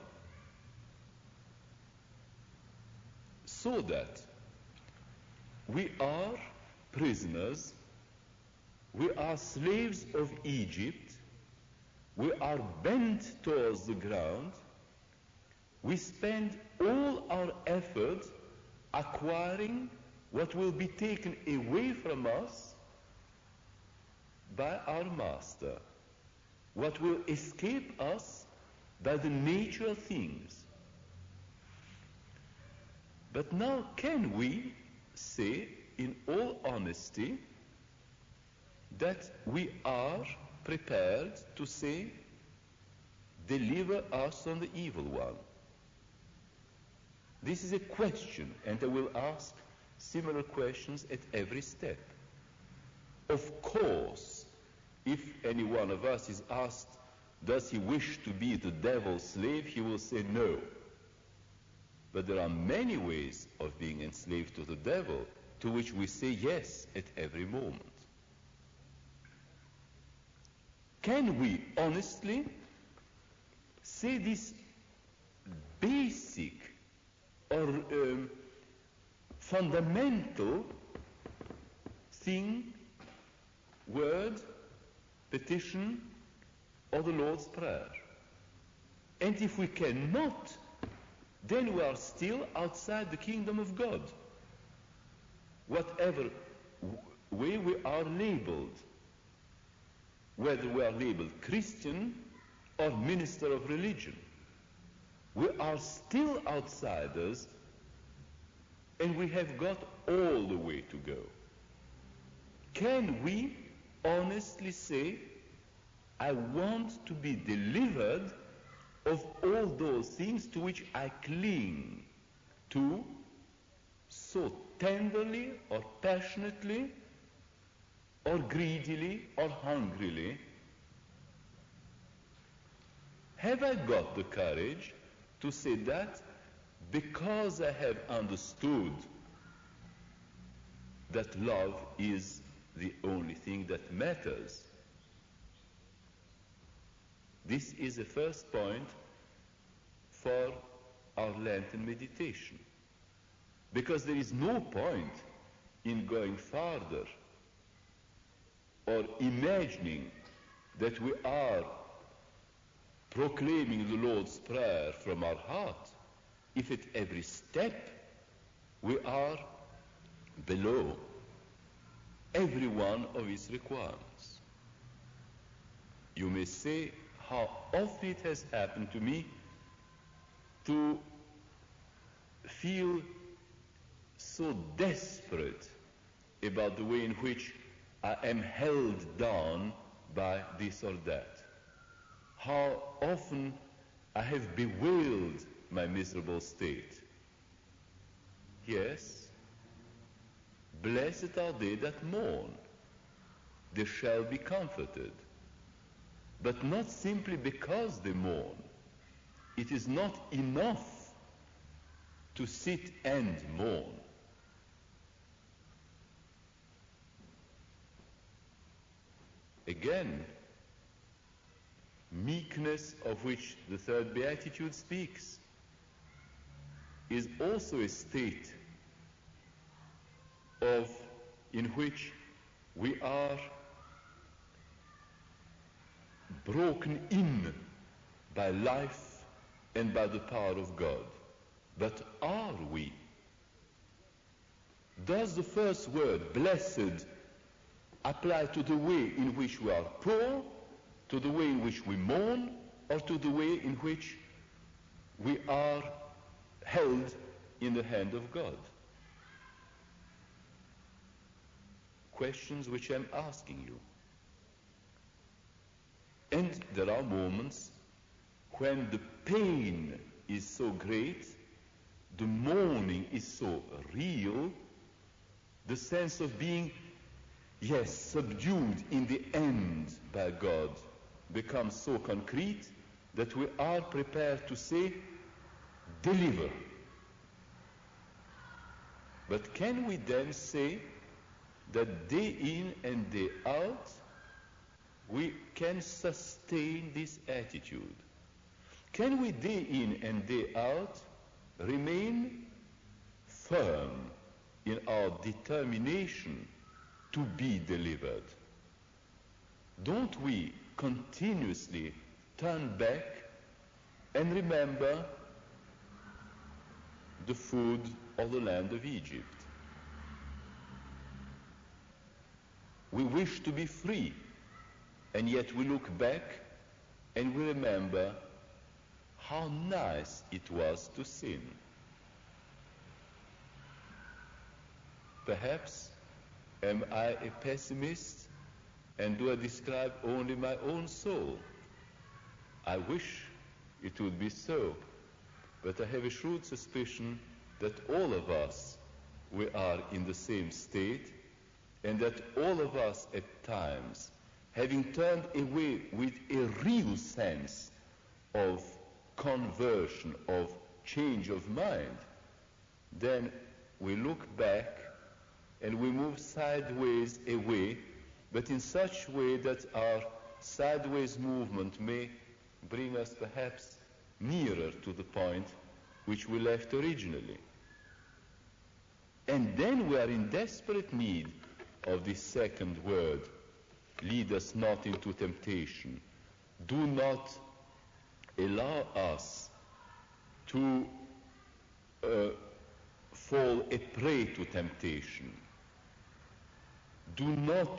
So that we are prisoners, we are slaves of Egypt, we are bent towards the ground, we spend all our effort acquiring what will be taken away from us by our master, what will escape us by the nature of things. But now, can we say in all honesty that we are prepared to say, deliver us from the evil one? This is a question, and I will ask similar questions at every step. Of course, if any one of us is asked, does he wish to be the devil's slave, he will say no. But there are many ways of being enslaved to the devil, to which we say yes at every moment. Can we honestly say this basic or um, fundamental thing, word, petition, or the Lord's Prayer? And if we cannot, then we are still outside the kingdom of God, whatever way we are labeled, whether we are labeled Christian or minister of religion. We are still outsiders, and we have got all the way to go. Can we honestly say, I want to be delivered of all those things to which I cling to so tenderly or passionately or greedily or hungrily? Have I got the courage to say that because I have understood that love is the only thing that matters? This is the first point for our Lenten meditation, because there is no point in going farther or imagining that we are proclaiming the Lord's Prayer from our heart if at every step we are below every one of its requirements. You may say, how often it has happened to me to feel so desperate about the way in which I am held down by this or that. How often I have bewailed my miserable state. Yes, blessed are they that mourn, they shall be comforted. But not simply because they mourn. It is not enough to sit and mourn. Again, meekness, of which the third beatitude speaks, is also a state of in which we are broken in by life and by the power of God. But are we? Does the first word, blessed, apply to the way in which we are poor, to the way in which we mourn, or to the way in which we are held in the hand of God? Questions which I'm asking you. And there are moments when the pain is so great, the mourning is so real, the sense of being, yes, subdued in the end by God becomes so concrete that we are prepared to say, deliver. But can we then say that day in and day out we can sustain this attitude? Can we day in and day out remain firm in our determination to be delivered? Don't we continuously turn back and remember the food of the land of Egypt? We wish to be free, and yet we look back and we remember how nice it was to sin. Perhaps am I a pessimist, and do I describe only my own soul? I wish it would be so, but I have a shrewd suspicion that all of us, we are in the same state, and that all of us at times, having turned away with a real sense of conversion, of change of mind, then we look back and we move sideways away, but in such way that our sideways movement may bring us perhaps nearer to the point which we left originally. And then we are in desperate need of this second word, lead us not into temptation. Do not allow us to uh, fall a prey to temptation. Do not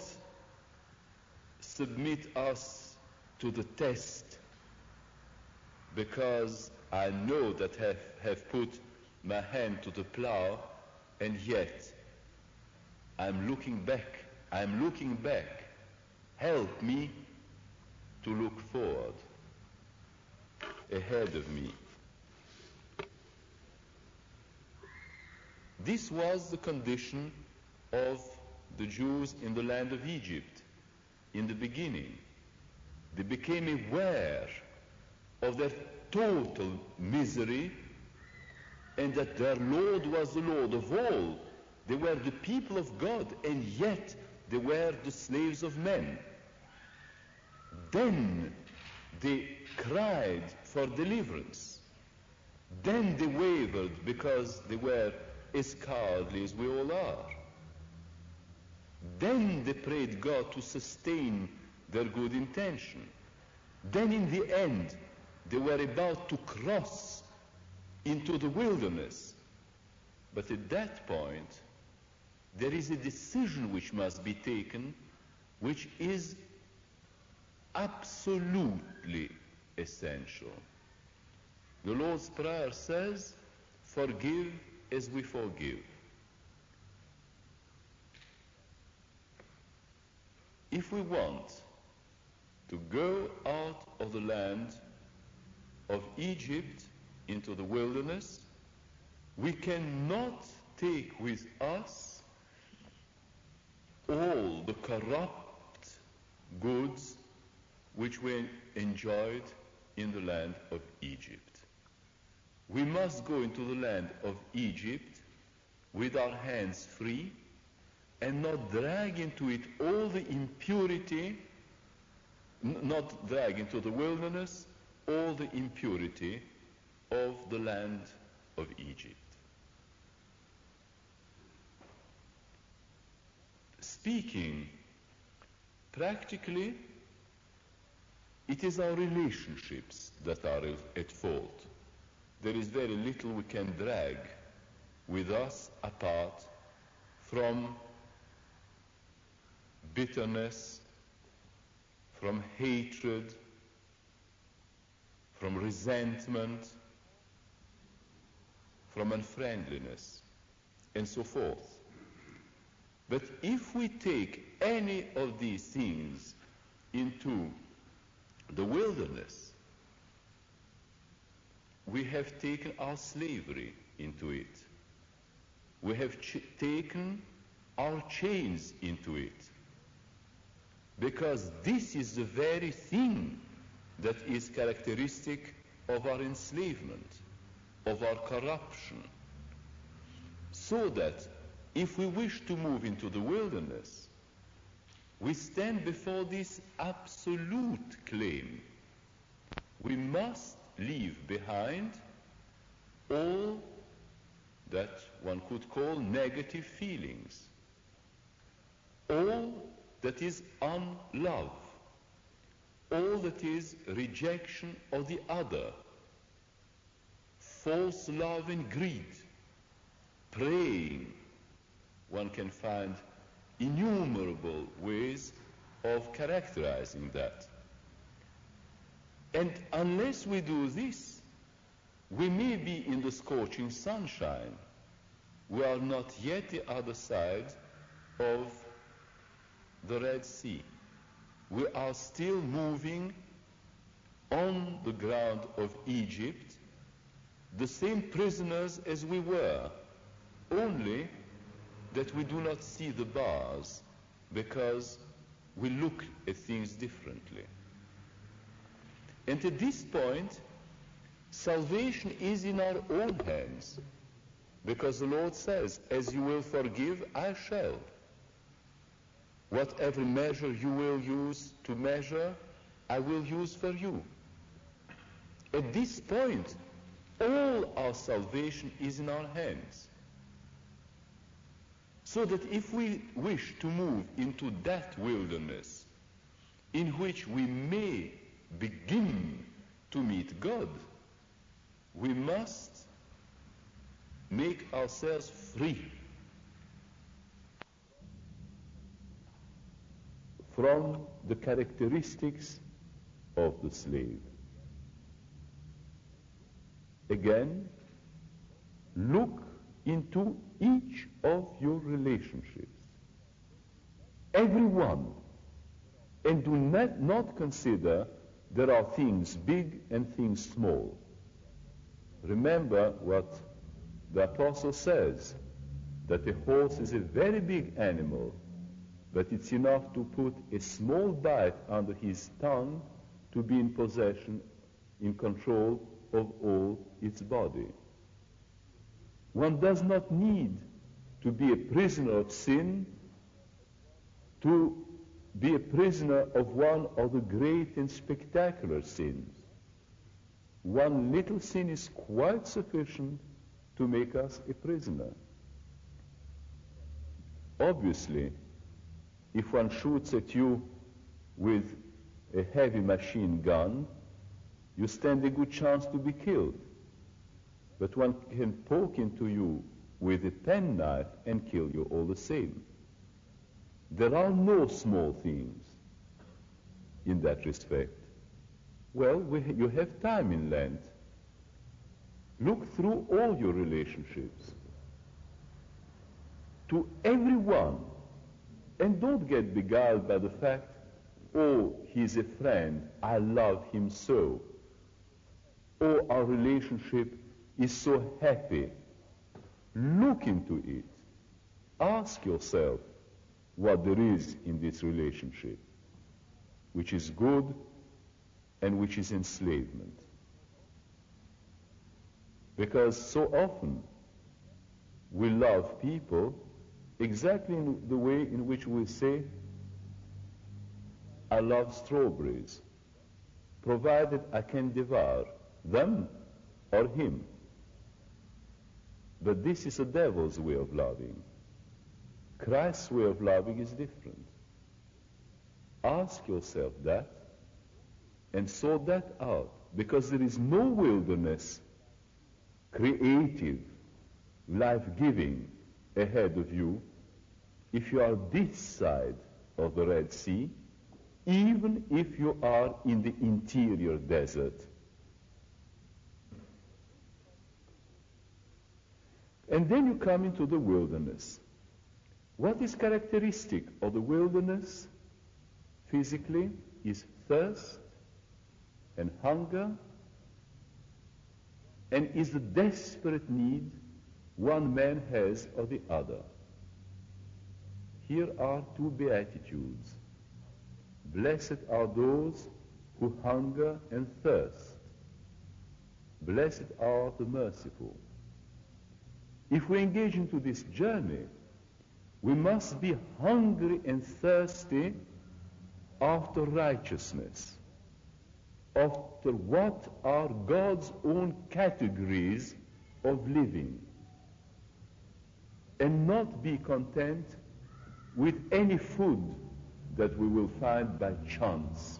submit us to the test, because I know that I have, have put my hand to the plow, and yet I'm looking back. I'm looking back. Help me to look forward, ahead of me. This was the condition of the Jews in the land of Egypt in the beginning. They became aware of their total misery, and that their Lord was the Lord of all. They were the people of God, and yet they were the slaves of men. Then they cried for deliverance. Then they wavered because they were as cowardly as we all are. Then they prayed God to sustain their good intention. Then in the end, they were about to cross into the wilderness. But at that point, there is a decision which must be taken, which is absolutely essential. The Lord's Prayer says, forgive as we forgive. If we want to go out of the land of Egypt into the wilderness, we cannot take with us all the corrupt goods which we enjoyed in the land of Egypt. We must go into the land of Egypt with our hands free and not drag into it all the impurity, n- not drag into the wilderness all the impurity of the land of Egypt. Speaking practically, it is our relationships that are at fault. There is very little we can drag with us apart from bitterness, from hatred, from resentment, from unfriendliness, and so forth. But if we take any of these things into the wilderness, we have taken our slavery into it. We have ch- taken our chains into it. Because this is the very thing that is characteristic of our enslavement, of our corruption. So that if we wish to move into the wilderness, we stand before this absolute claim. We must leave behind all that one could call negative feelings, all that is unlove, all that is rejection of the other, false love and greed, praying. One can find innumerable ways of characterizing that. And unless we do this, we may be in the scorching sunshine. We are not yet the other side of the Red Sea. We are still moving on the ground of Egypt, the same prisoners as we were, only that we do not see the bars because we look at things differently. And at this point, salvation is in our own hands, because the Lord says, as you will forgive, I shall. Whatever measure you will use to measure, I will use for you. At this point, all our salvation is in our hands. So that if we wish to move into that wilderness in which we may begin to meet God, we must make ourselves free from the characteristics of the slave. Again, look into each of your relationships, every one, and do not, not consider there are things big and things small. Remember what the apostle says, that a horse is a very big animal, but it's enough to put a small bite under his tongue to be in possession, in control of all its body. One does not need to be a prisoner of sin to be a prisoner of one of the great and spectacular sins. One little sin is quite sufficient to make us a prisoner. Obviously, if one shoots at you with a heavy machine gun, you stand a good chance to be killed. But one can poke into you with a penknife and kill you all the same. There are no small things in that respect. Well, we ha- you have time in Lent. Look through all your relationships to everyone, and don't get beguiled by the fact, oh, he's a friend, I love him so. Oh, our relationship is so happy. Look into it. Ask yourself what there is in this relationship, which is good and which is enslavement. Because so often we love people exactly in the way in which we say, I love strawberries, provided I can devour them or him. But this is a devil's way of loving. Christ's way of loving is different. Ask yourself that and sort that out, because there is no wilderness, creative, life-giving ahead of you if you are this side of the Red Sea, even if you are in the interior desert. And then you come into the wilderness. What is characteristic of the wilderness physically is thirst and hunger, and is the desperate need one man has of the other. Here are two beatitudes. Blessed are those who hunger and thirst. Blessed are the merciful. If we engage into this journey, we must be hungry and thirsty after righteousness, after what are God's own categories of living, and not be content with any food that we will find by chance.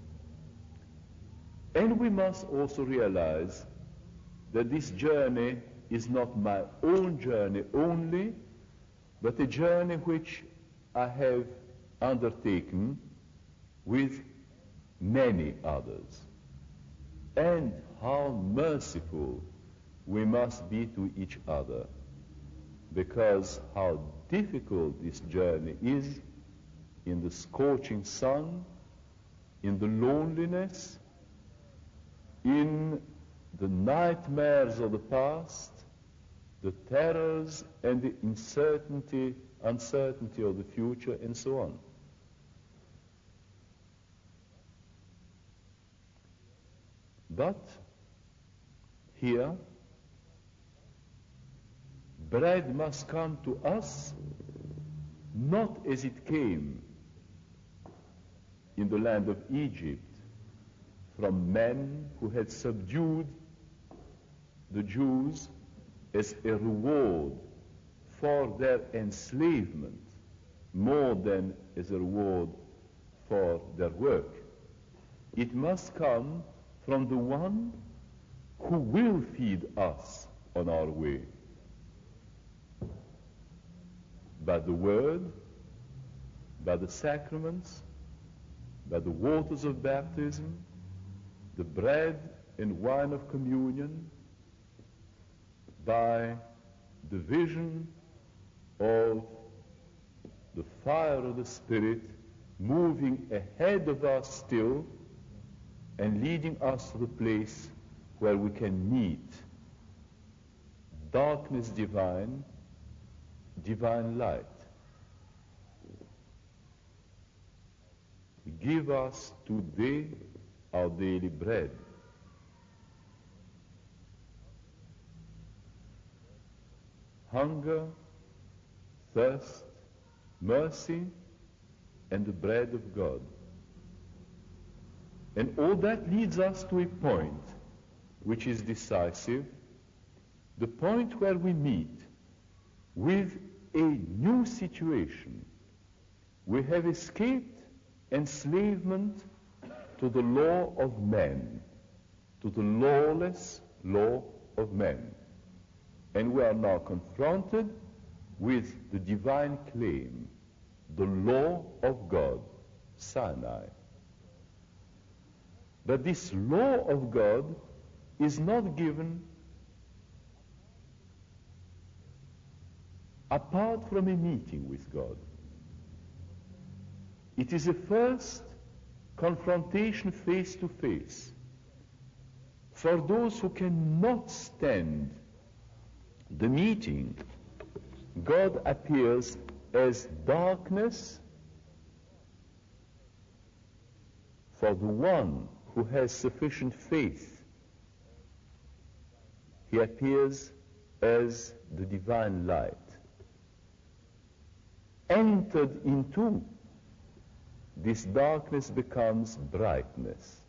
And we must also realize that this journey is not my own journey only, but a journey which I have undertaken with many others. And how merciful we must be to each other, because how difficult this journey is in the scorching sun, in the loneliness, in the nightmares of the past, the terrors and the uncertainty, uncertainty of the future, and so on. But here, bread must come to us not as it came in the land of Egypt from men who had subdued the Jews as a reward for their enslavement more than as a reward for their work. It must come from the one who will feed us on our way. By the word, by the sacraments, by the waters of baptism, the bread and wine of communion, by the vision of the fire of the Spirit moving ahead of us still and leading us to the place where we can meet darkness divine, divine light. Give us today our daily bread. Hunger, thirst, mercy, and the bread of God. And all that leads us to a point which is decisive, the point where we meet with a new situation. We have escaped enslavement to the law of man, to the lawless law of man. And we are now confronted with the divine claim, the law of God, Sinai. But this law of God is not given apart from a meeting with God. It is a first confrontation face to face. For those who cannot stand the meeting, God appears as darkness. For the one who has sufficient faith, he appears as the divine light. Entered into, this darkness becomes brightness.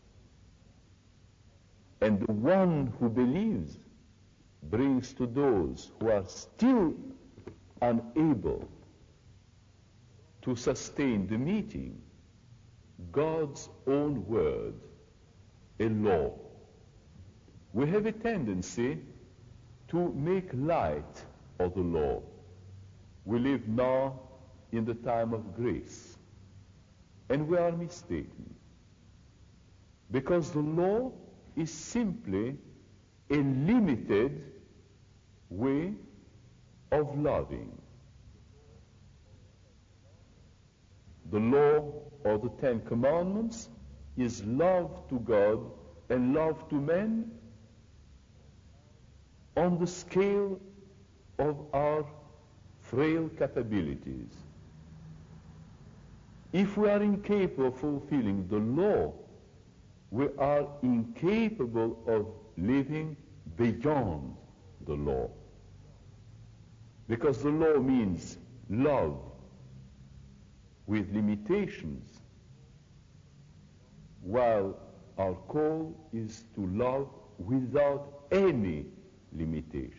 And the one who believes brings to those who are still unable to sustain the meeting God's own word, a law. We have a tendency to make light of the law. We live now in the time of grace, and we are mistaken, because the law is simply a limited way of loving. The law or the Ten Commandments is love to God and love to men on the scale of our frail capabilities. If we are incapable of fulfilling the law, we are incapable of living beyond the law. Because the law means love with limitations, while our call is to love without any limitations.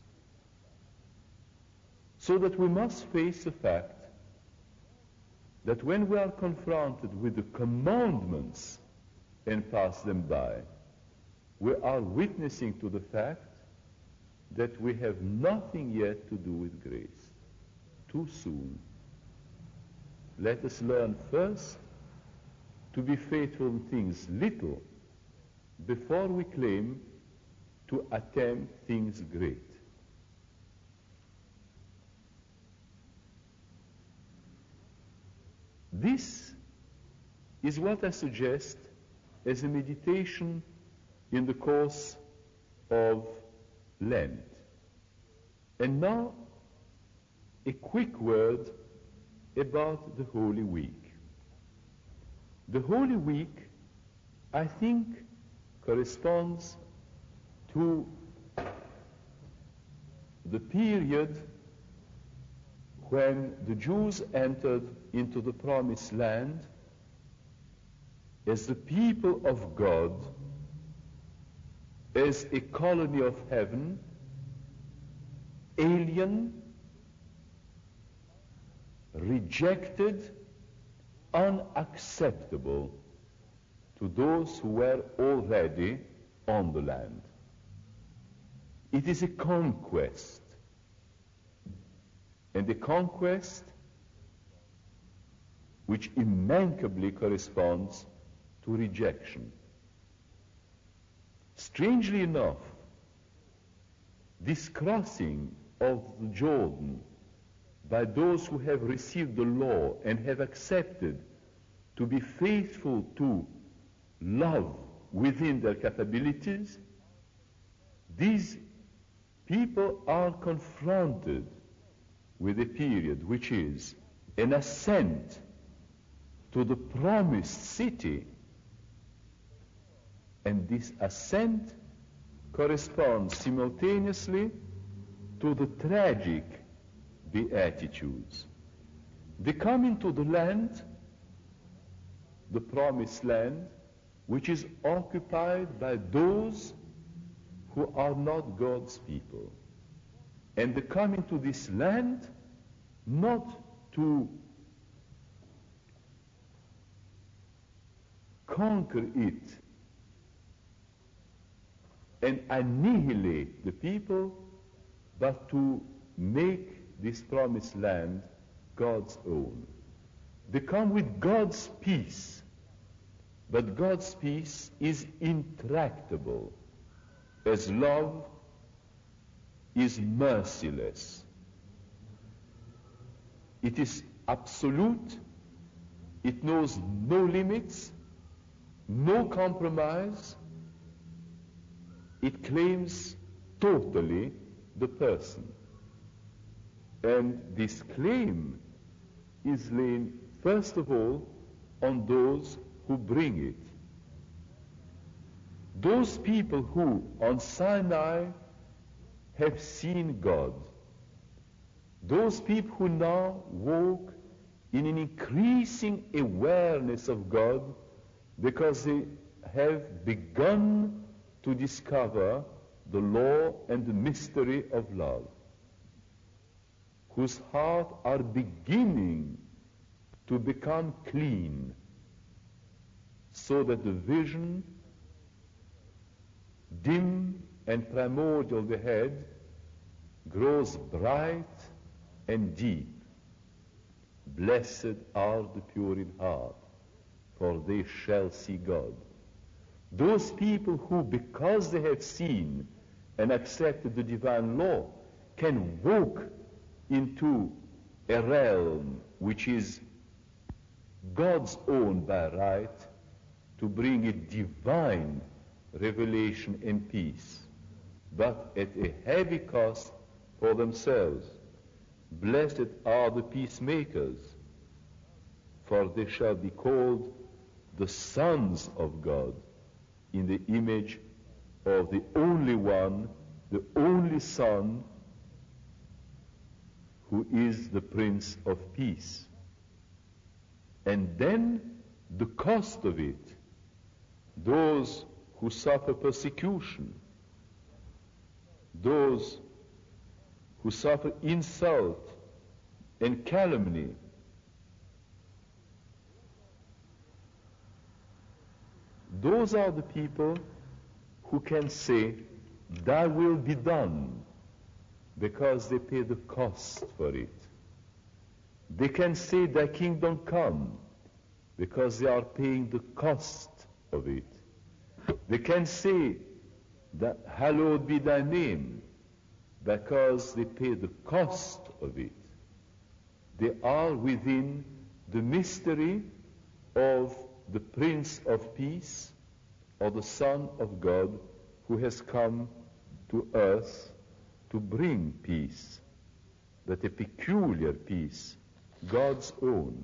So that we must face the fact that when we are confronted with the commandments and pass them by, we are witnessing to the fact that we have nothing yet to do with grace. Too soon. Let us learn first to be faithful in things little before we claim to attempt things great. This is what I suggest as a meditation in the course of Lent. And now, a quick word about the Holy Week. The Holy Week, I think, corresponds to the period when the Jews entered into the Promised Land as the people of God, as a colony of heaven, alien, rejected, unacceptable to those who were already on the land. It is a conquest, and a conquest which immeasurably corresponds to rejection. Strangely enough, this crossing of the Jordan by those who have received the law and have accepted to be faithful to love within their capabilities, these people are confronted with a period which is an ascent to the promised city, and this ascent corresponds simultaneously to the tragic beatitudes. They come into the land, the promised land, which is occupied by those who are not God's people. And they come into this land not to conquer it and annihilate the people, but to make this promised land God's own. They come with God's peace, but God's peace is intractable, as love is merciless. It is absolute, it knows no limits, no compromise. It claims totally the person. And this claim is laid, first of all, on those who bring it. Those people who, on Sinai, have seen God. Those people who now walk in an increasing awareness of God because they have begun to discover the law and the mystery of love, whose hearts are beginning to become clean, so that the vision, dim and primordial of the head, grows bright and deep. Blessed are the pure in heart, for they shall see God. Those people who, because they have seen and accepted the divine law, can walk into a realm which is God's own by right, to bring a divine revelation and peace, but at a heavy cost for themselves. Blessed are the peacemakers, for they shall be called the sons of God, in the image of the only one, the only Son, who is the Prince of Peace. And then the cost of it, those who suffer persecution, those who suffer insult and calumny, those are the people who can say, "Thy will be done," because they pay the cost for it. They can say, "Thy kingdom come," because they are paying the cost of it. They can say that "Hallowed be thy name," because they pay the cost of it. They are within the mystery of the Prince of Peace, or the Son of God, who has come to earth to bring peace, but a peculiar peace, God's own.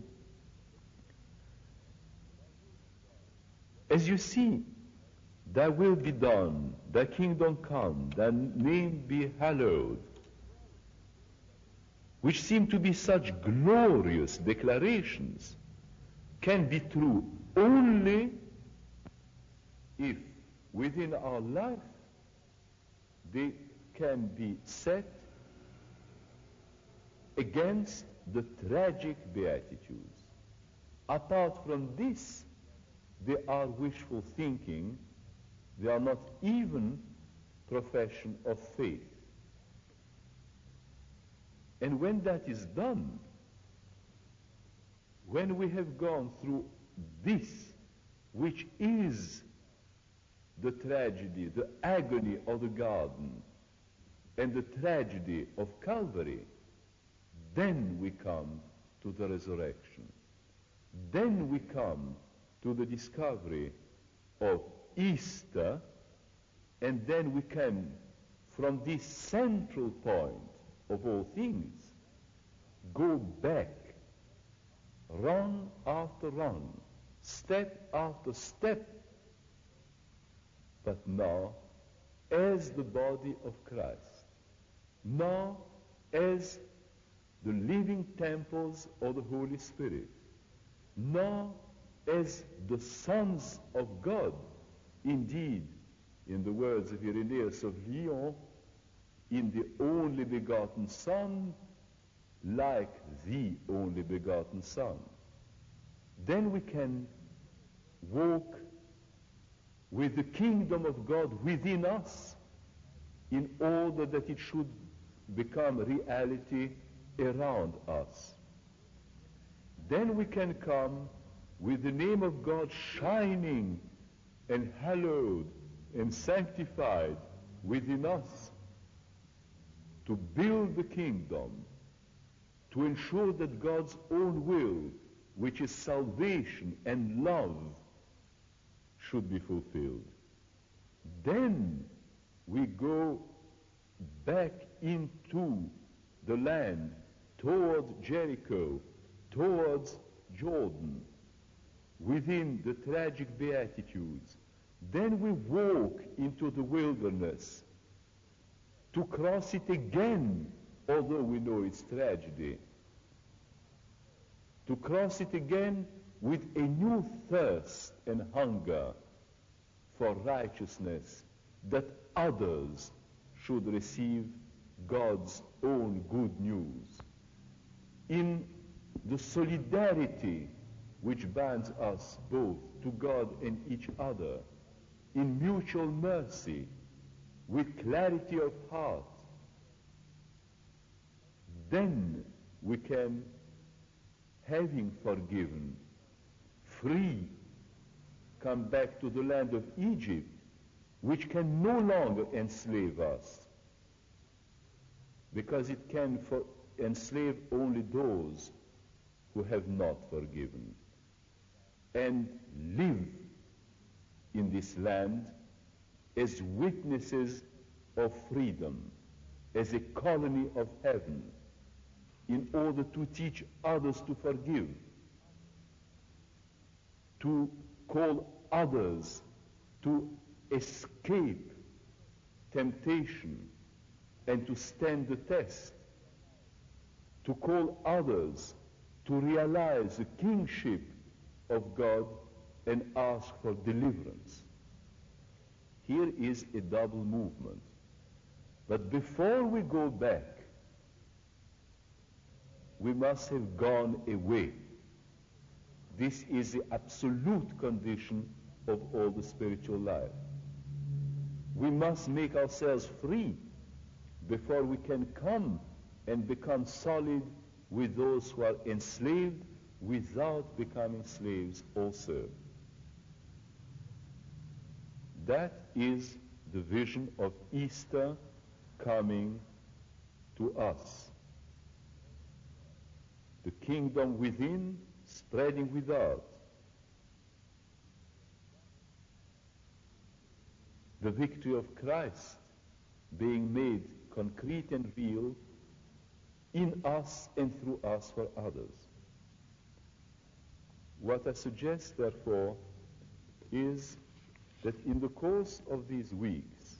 As you see, "Thy will be done, thy kingdom come, thy name be hallowed," which seem to be such glorious declarations, can be true only if within our life they can be set against the tragic beatitudes. Apart from this, they are wishful thinking. They are not even profession of faith. And when that is done, when we have gone through this, which is the tragedy, the agony of the garden, and the tragedy of Calvary, then we come to the resurrection. Then we come to the discovery of Easter, and then we can, from this central point of all things, go back, run after run, step after step, but now as the body of Christ, now as the living temples of the Holy Spirit, now as the sons of God. Indeed, in the words of Irenaeus of Lyon, in the only begotten Son, like the only begotten Son. Then we can walk with the kingdom of God within us, in order that it should become reality around us. Then we can come with the name of God shining and hallowed and sanctified within us, to build the kingdom, to ensure that God's own will, which is salvation and love, should be fulfilled. Then we go back into the land, towards Jericho, towards Jordan, within the tragic beatitudes. Then we walk into the wilderness, to cross it again, although we know it's tragedy, to cross it again with a new thirst and hunger for righteousness, that others should receive God's own good news. In the solidarity which binds us both to God and each other, in mutual mercy, with clarity of heart, then we can, having forgiven, free, come back to the land of Egypt, which can no longer enslave us. because it can for enslave only those who have not forgiven, and live in this land as witnesses of freedom, as a colony of heaven, in order to teach others to forgive, to call others to escape temptation and to stand the test, to call others to realize the kingship of God and ask for deliverance. Here is a double movement. But before we go back, we must have gone away. This is the absolute condition of all the spiritual life. We must make ourselves free before we can come and become solid with those who are enslaved without becoming slaves also. That is the vision of Easter coming to us. The kingdom within, spreading without. The victory of Christ being made concrete and real in us and through us for others. What I suggest, therefore, is that in the course of these weeks,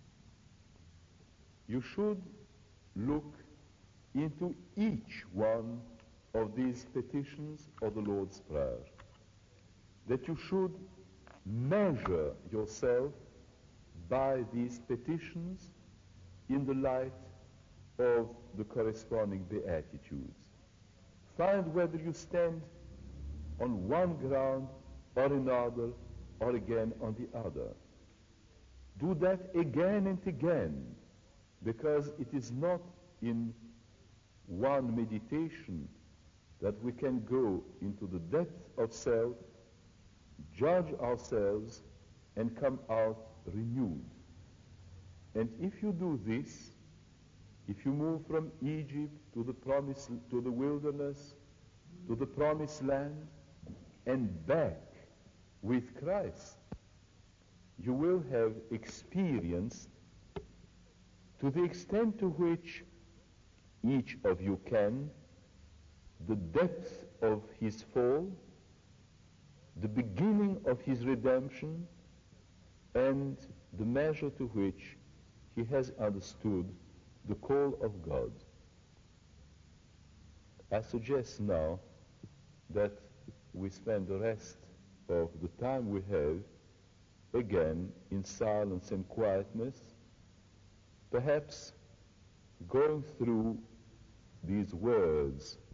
you should look into each one of these petitions of the Lord's Prayer, that you should measure yourself by these petitions in the light of the corresponding Beatitudes. Find whether you stand on one ground or another, or again on the other. Do that again and again, because it is not in one meditation that we can go into the depth of self, judge ourselves, and come out renewed. And if you do this, if you move from Egypt to the promise, to the wilderness, to the promised land, and back with Christ, you will have experienced, to the extent to which each of you can, the depth of his fall, the beginning of his redemption, and the measure to which he has understood the call of God. I suggest now that we spend the rest of the time we have again in silence and quietness, perhaps going through these words